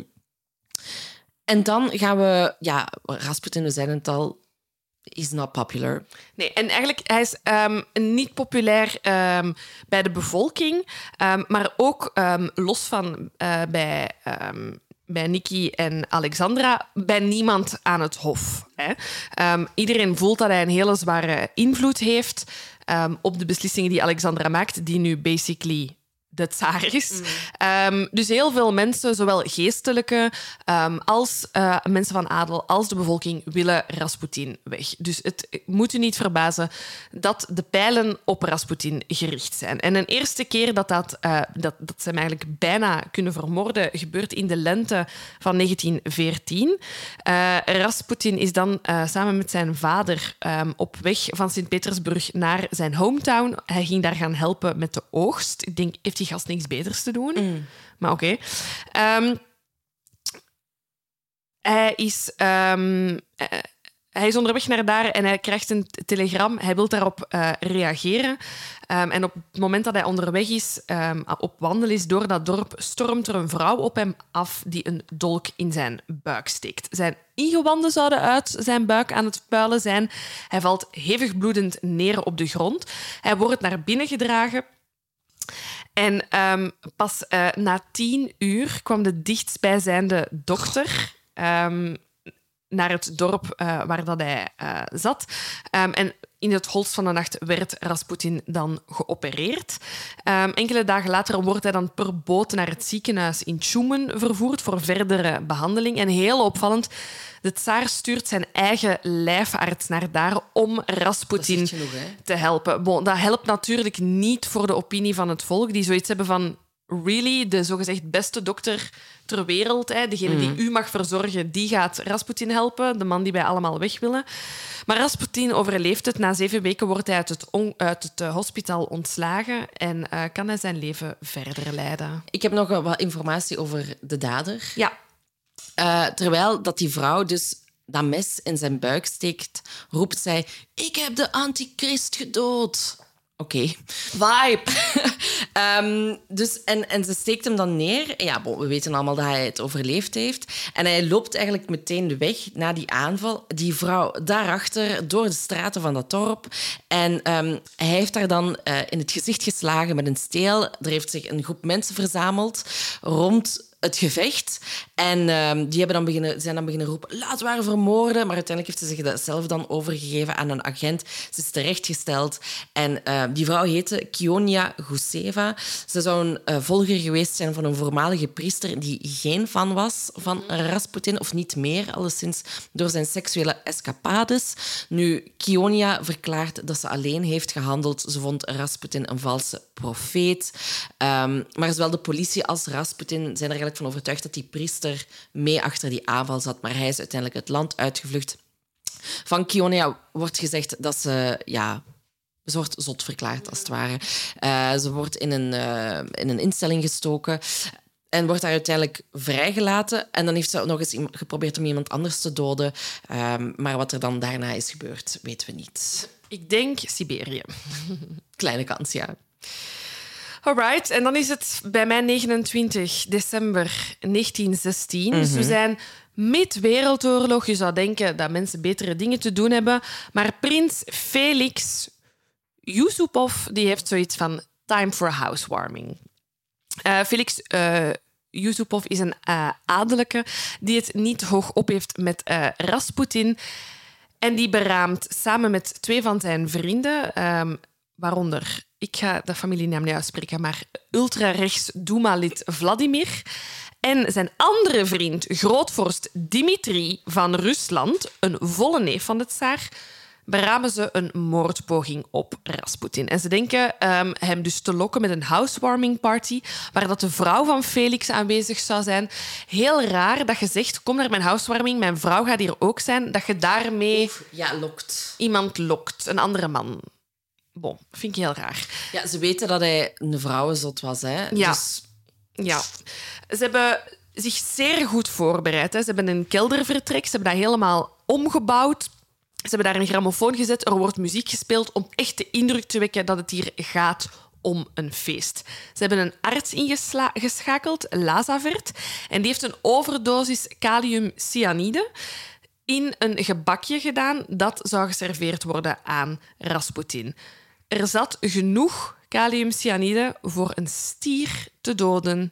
en dan gaan we... Ja, Rasputin, we zeiden het al... is not popular. Nee, en eigenlijk hij is um, niet populair um, bij de bevolking, um, maar ook um, los van uh, bij um, bij Nicky en Alexandra, bij niemand aan het hof. Hè. Um, iedereen voelt dat hij een hele zware invloed heeft um, op de beslissingen die Alexandra maakt, die nu basically de tsaar is. Mm. Um, dus heel veel mensen, zowel geestelijke um, als uh, mensen van adel, als de bevolking, willen Rasputin weg. Dus het moet u niet verbazen dat de pijlen op Rasputin gericht zijn. En een eerste keer dat, dat, uh, dat, dat ze hem eigenlijk bijna kunnen vermoorden, gebeurt in de lente van negentien veertien. Uh, Rasputin is dan uh, samen met zijn vader um, op weg van Sint-Petersburg naar zijn hometown. Hij ging daar gaan helpen met de oogst. Ik denk, heeft hij gast niks beters te doen. Mm. Maar oké. Okay. Um, hij is... Um, uh, hij is onderweg naar daar en hij krijgt een telegram. Hij wil daarop uh, reageren. Um, en op het moment dat hij onderweg is, um, op wandel is door dat dorp, stormt er een vrouw op hem af die een dolk in zijn buik steekt. Zijn ingewanden zouden uit zijn buik aan het puilen zijn. Hij valt hevig bloedend neer op de grond. Hij wordt naar binnen gedragen. En um, pas uh, na tien uur kwam de dichtstbijzijnde dokter um, naar het dorp uh, waar dat hij uh, zat. Um, en in het holst van de nacht werd Rasputin dan geopereerd. Um, enkele dagen later wordt hij dan per boot naar het ziekenhuis in Tjumen vervoerd voor verdere behandeling. En heel opvallend, de tsaar stuurt zijn eigen lijfarts naar daar om Rasputin genoeg, te helpen. Bon, dat helpt natuurlijk niet voor de opinie van het volk, die zoiets hebben van... Really, de zogezegd beste dokter ter wereld, hè, degene mm. die u mag verzorgen, die gaat Rasputin helpen, de man die wij allemaal weg willen. Maar Rasputin overleeft het. Na zeven weken wordt hij uit het, on- uit het uh, hospitaal ontslagen en uh, kan hij zijn leven verder leiden. Ik heb nog wat informatie over de dader. Ja. Uh, terwijl dat die vrouw dus dat mes in zijn buik steekt, roept zij... Ik heb de antichrist gedood. Oké. Okay. Vibe. um, dus, en, en ze steekt hem dan neer. Ja, bon, we weten allemaal dat hij het overleefd heeft. En hij loopt eigenlijk meteen de weg na die aanval. Die vrouw daarachter, door de straten van dat dorp. En um, hij heeft haar dan uh, in het gezicht geslagen met een steel. Er heeft zich een groep mensen verzameld rond het gevecht. En um, die hebben dan beginnen, zijn dan beginnen roepen, laten we haar vermoorden. Maar uiteindelijk heeft ze zich dat zelf dan overgegeven aan een agent. Ze is terechtgesteld. En uh, die vrouw heette Kionia Guseva. Ze zou een uh, volger geweest zijn van een voormalige priester die geen fan was van Rasputin, of niet meer, alleszins door zijn seksuele escapades. Nu, Kionia verklaart dat ze alleen heeft gehandeld. Ze vond Rasputin een valse profeet. Um, maar zowel de politie als Rasputin zijn er eigenlijk van overtuigd dat die priester mee achter die aanval zat. Maar hij is uiteindelijk het land uitgevlucht. Van Kionia wordt gezegd dat ze... ja, ze wordt zot verklaard, als het ware. Uh, ze wordt in een, uh, in een instelling gestoken en wordt daar uiteindelijk vrijgelaten. En dan heeft ze nog eens geprobeerd om iemand anders te doden. Um, maar wat er dan daarna is gebeurd, weten we niet. Ik denk Siberië. Kleine kans, ja. Alright, en dan is het bij mij negenentwintig december negentien zestien. Mm-hmm. Dus we zijn mid-wereldoorlog. Je zou denken dat mensen betere dingen te doen hebben. Maar prins Felix Yusupov die heeft zoiets van time for housewarming. Uh, Felix uh, Yusupov is een uh, adellijke die het niet hoog op heeft met uh, Rasputin. En die beraamt samen met twee van zijn vrienden, um, waaronder... Ik ga de familienaam niet uitspreken, maar ultrarechts Duma-lid Vladimir en zijn andere vriend, grootvorst Dimitri van Rusland, een volle neef van de tsaar, beramen ze een moordpoging op Rasputin. En ze denken um, hem dus te lokken met een housewarming party, waar dat de vrouw van Felix aanwezig zou zijn. Heel raar dat je zegt, kom naar mijn housewarming, mijn vrouw gaat hier ook zijn, dat je daarmee Oef, ja, lokt. iemand lokt, een andere man. Bon, vind ik heel raar. Ja, ze weten dat hij een vrouwenzot was, hè? Ja. Dus... ja. Ze hebben zich zeer goed voorbereid. Hè. Ze hebben een keldervertrek, ze hebben dat helemaal omgebouwd. Ze hebben daar een grammofoon gezet, er wordt muziek gespeeld om echt de indruk te wekken dat het hier gaat om een feest. Ze hebben een arts ingeschakeld, Lazavert, en die heeft een overdosis kaliumcyanide in een gebakje gedaan dat zou geserveerd worden aan Rasputin. Er zat genoeg kaliumcyanide voor een stier te doden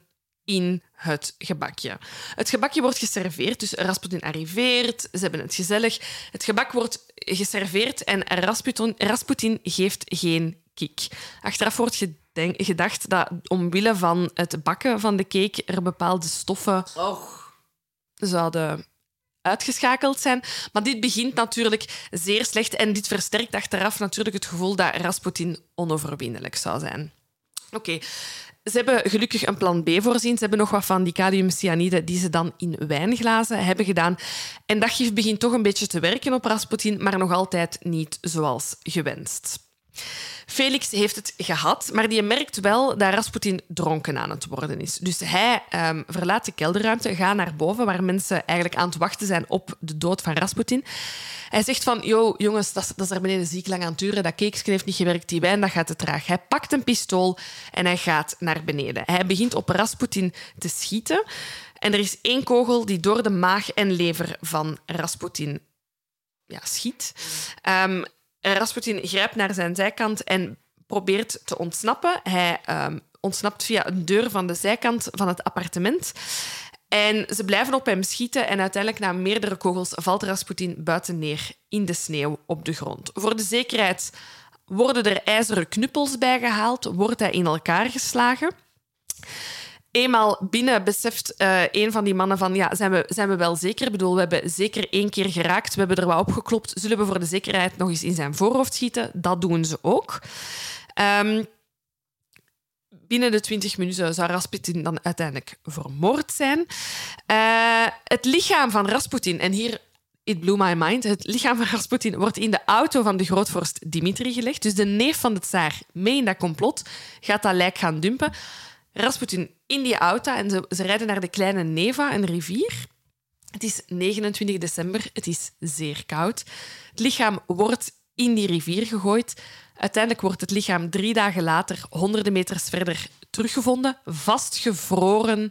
in het gebakje. Het gebakje wordt geserveerd, dus Rasputin arriveert, ze hebben het gezellig. Het gebak wordt geserveerd en Rasputin, Rasputin geeft geen kick. Achteraf wordt gedenk, gedacht dat omwille van het bakken van de cake er bepaalde stoffen Och. zouden uitgeschakeld zijn. Maar dit begint natuurlijk zeer slecht en dit versterkt achteraf natuurlijk het gevoel dat Rasputin onoverwinnelijk zou zijn. Oké. Okay. Ze hebben gelukkig een plan B voorzien. Ze hebben nog wat van die kaliumcyanide die ze dan in wijnglazen hebben gedaan. En dat gif begint toch een beetje te werken op Rasputin, maar nog altijd niet zoals gewenst. Felix heeft het gehad, maar die merkt wel dat Rasputin dronken aan het worden is. Dus hij um, verlaat de kelderruimte, gaat naar boven, waar mensen eigenlijk aan het wachten zijn op de dood van Rasputin. Hij zegt van, yo, jongens, dat is, dat is daar beneden ziek lang aan het duren. Dat cakesje heeft niet gewerkt, die wijn, dat gaat te traag. Hij pakt een pistool en hij gaat naar beneden. Hij begint op Rasputin te schieten. En er is één kogel die door de maag en lever van Rasputin ja, schiet. Um, Rasputin grijpt naar zijn zijkant en probeert te ontsnappen. Hij um, ontsnapt via een deur van de zijkant van het appartement. En ze blijven op hem schieten en uiteindelijk na meerdere kogels valt Rasputin buiten neer in de sneeuw op de grond. Voor de zekerheid worden er ijzeren knuppels bijgehaald, wordt hij in elkaar geslagen. Eenmaal binnen beseft uh, een van die mannen van ja, zijn we, zijn we wel zeker? Ik bedoel, we hebben zeker één keer geraakt, we hebben er wat opgeklopt. Zullen we voor de zekerheid nog eens in zijn voorhoofd schieten? Dat doen ze ook. Um, binnen de twintig minuten zou Rasputin dan uiteindelijk vermoord zijn. Uh, het lichaam van Rasputin, en hier... It blew my mind. Het lichaam van Rasputin wordt in de auto van de grootvorst Dimitri gelegd. Dus de neef van de tsaar, mee in dat complot, gaat dat lijk gaan dumpen. Rasputin in die auto en ze, ze rijden naar de kleine Neva, een rivier. Het is negenentwintig december, het is zeer koud. Het lichaam wordt in die rivier gegooid. Uiteindelijk wordt het lichaam drie dagen later, honderden meters verder, teruggevonden, vastgevroren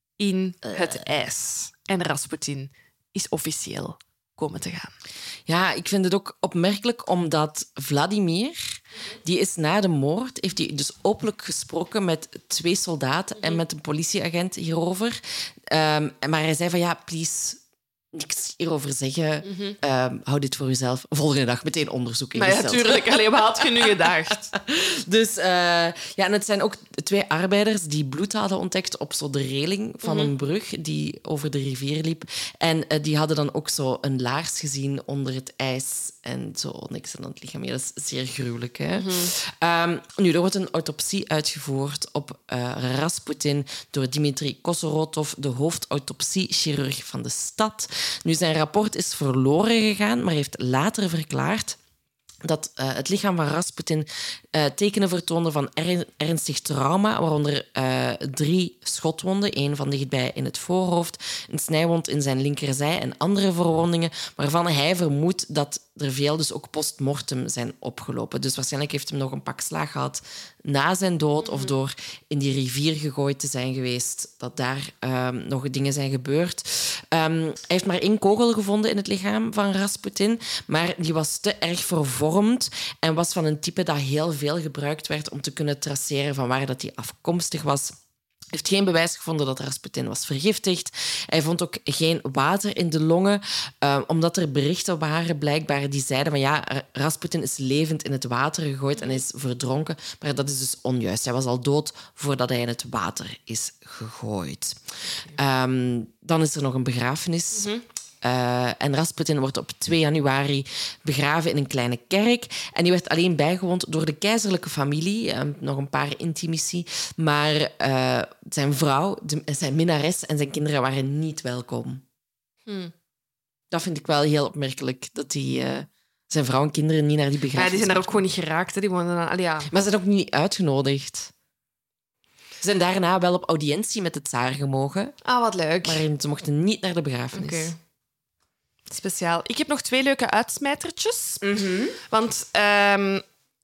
in het ijs. En Rasputin is officieel komen te gaan. Ja, ik vind het ook opmerkelijk, omdat Vladimir, die is na de moord, heeft hij dus openlijk gesproken met twee soldaten en met een politieagent hierover. Um, maar hij zei van, ja, please, niks hierover zeggen. Mm-hmm. Um, hou dit voor jezelf. Volgende dag meteen onderzoek ingesteld. Maar ja, tuurlijk. Allee, wat had je nu gedacht? Dus uh, ja, en het zijn ook twee arbeiders die bloed hadden ontdekt op zo de reling van mm-hmm. een brug die over de rivier liep. En uh, die hadden dan ook zo een laars gezien onder het ijs en zo niks aan het lichaam. Ja, dat is zeer gruwelijk. Hè? Mm-hmm. Um, nu, er wordt een autopsie uitgevoerd op uh, Rasputin door Dimitri Kosorotov, de hoofdautopsiechirurg van de stad. Nu, zijn rapport is verloren gegaan, maar heeft later verklaard dat uh, het lichaam van Rasputin uh, tekenen vertoonde van er- ernstig trauma, waaronder uh, drie schotwonden, één van dichtbij in het voorhoofd, een snijwond in zijn linkerzij en andere verwondingen, waarvan hij vermoedt dat er veel dus ook postmortem zijn opgelopen. Dus waarschijnlijk heeft hij nog een pak slaag gehad na zijn dood of door in die rivier gegooid te zijn geweest, dat daar um, nog dingen zijn gebeurd. Um, hij heeft maar één kogel gevonden in het lichaam van Rasputin, maar die was te erg vervormd en was van een type dat heel veel gebruikt werd om te kunnen traceren van waar dat hij afkomstig was. Hij heeft geen bewijs gevonden dat Rasputin was vergiftigd. Hij vond ook geen water in de longen, uh, omdat er berichten waren blijkbaar die zeiden van ja, Rasputin is levend in het water gegooid en hij is verdronken. Maar dat is dus onjuist. Hij was al dood voordat hij in het water is gegooid. Um, dan is er nog een begrafenis. Mm-hmm. Uh, en Rasputin wordt op twee januari begraven in een kleine kerk. En die werd alleen bijgewoond door de keizerlijke familie. Uh, nog een paar intimici. Maar uh, zijn vrouw, de, zijn minnares en zijn kinderen waren niet welkom. Hmm. Dat vind ik wel heel opmerkelijk. Dat die, uh, zijn vrouw en kinderen niet naar die begrafenis... Ja, die zijn daar ook gewoon niet geraakt. Hè. Die wonen dan, allee, ja. Maar ze zijn ook niet uitgenodigd. Ze zijn daarna wel op audiëntie met de tsaar gemogen. Ah, wat leuk. Maar ze mochten niet naar de begrafenis. Okay. Speciaal. Ik heb nog twee leuke uitsmijtertjes. Mm-hmm. Want um,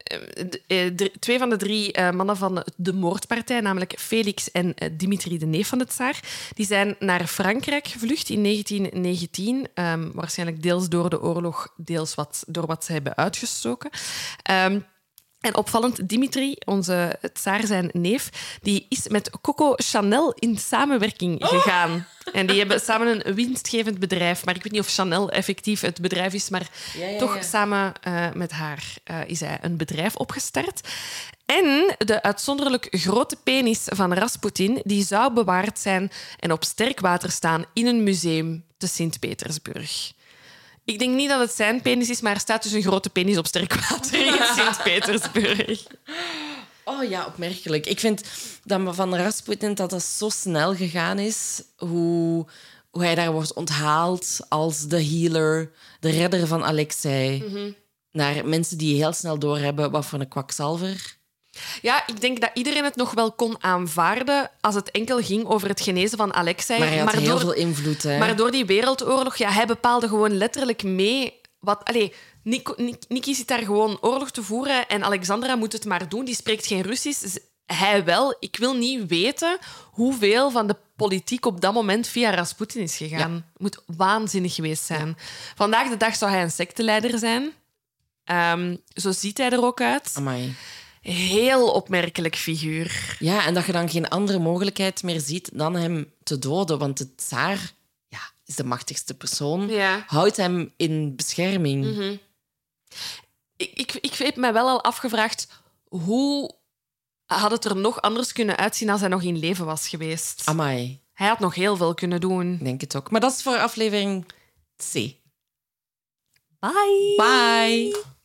de, de, twee van de drie uh, mannen van de moordpartij, namelijk Felix en uh, Dimitri, de neef van de tsaar, die zijn naar Frankrijk gevlucht in negentien negentien. Um, waarschijnlijk deels door de oorlog, deels wat, door wat ze hebben uitgestoken. Um, En opvallend, Dimitri, onze tsaar zijn neef, die is met Coco Chanel in samenwerking gegaan. Oh. En die hebben samen een winstgevend bedrijf. Maar ik weet niet of Chanel effectief het bedrijf is, maar ja, ja, toch ja. samen uh, met haar uh, is hij een bedrijf opgestart. En de uitzonderlijk grote penis van Rasputin die zou bewaard zijn en op sterk water staan in een museum te Sint-Petersburg. Ik denk niet dat het zijn penis is, maar er staat dus een grote penis op sterk water in Sint-Petersburg. Oh ja, opmerkelijk. Ik vind dat van Rasputin dat dat zo snel gegaan is. Hoe, hoe hij daar wordt onthaald als de healer, de redder van Alexei. Mm-hmm. Naar mensen die heel snel doorhebben wat voor een kwakzalver. Ja, ik denk dat iedereen het nog wel kon aanvaarden als het enkel ging over het genezen van Alexei. Maar hij had maar heel door, veel invloed. Hè? Maar door die wereldoorlog, ja, hij bepaalde gewoon letterlijk mee... Wat, allee, Nico, Niki zit daar gewoon oorlog te voeren en Alexandra moet het maar doen. Die spreekt geen Russisch. Hij wel. Ik wil niet weten hoeveel van de politiek op dat moment via Rasputin is gegaan. Het ja. moet waanzinnig geweest zijn. Ja. Vandaag de dag zou hij een secteleider zijn. Um, zo ziet hij er ook uit. Amai. Heel opmerkelijk figuur. Ja, en dat je dan geen andere mogelijkheid meer ziet dan hem te doden. Want de tsaar ja, is de machtigste persoon. Ja. Houdt hem in bescherming. Mm-hmm. Ik, ik, ik heb me wel al afgevraagd... Hoe had het er nog anders kunnen uitzien als hij nog in leven was geweest? Amai. Hij had nog heel veel kunnen doen. Ik denk het ook. Maar dat is voor aflevering C. Bye. Bye.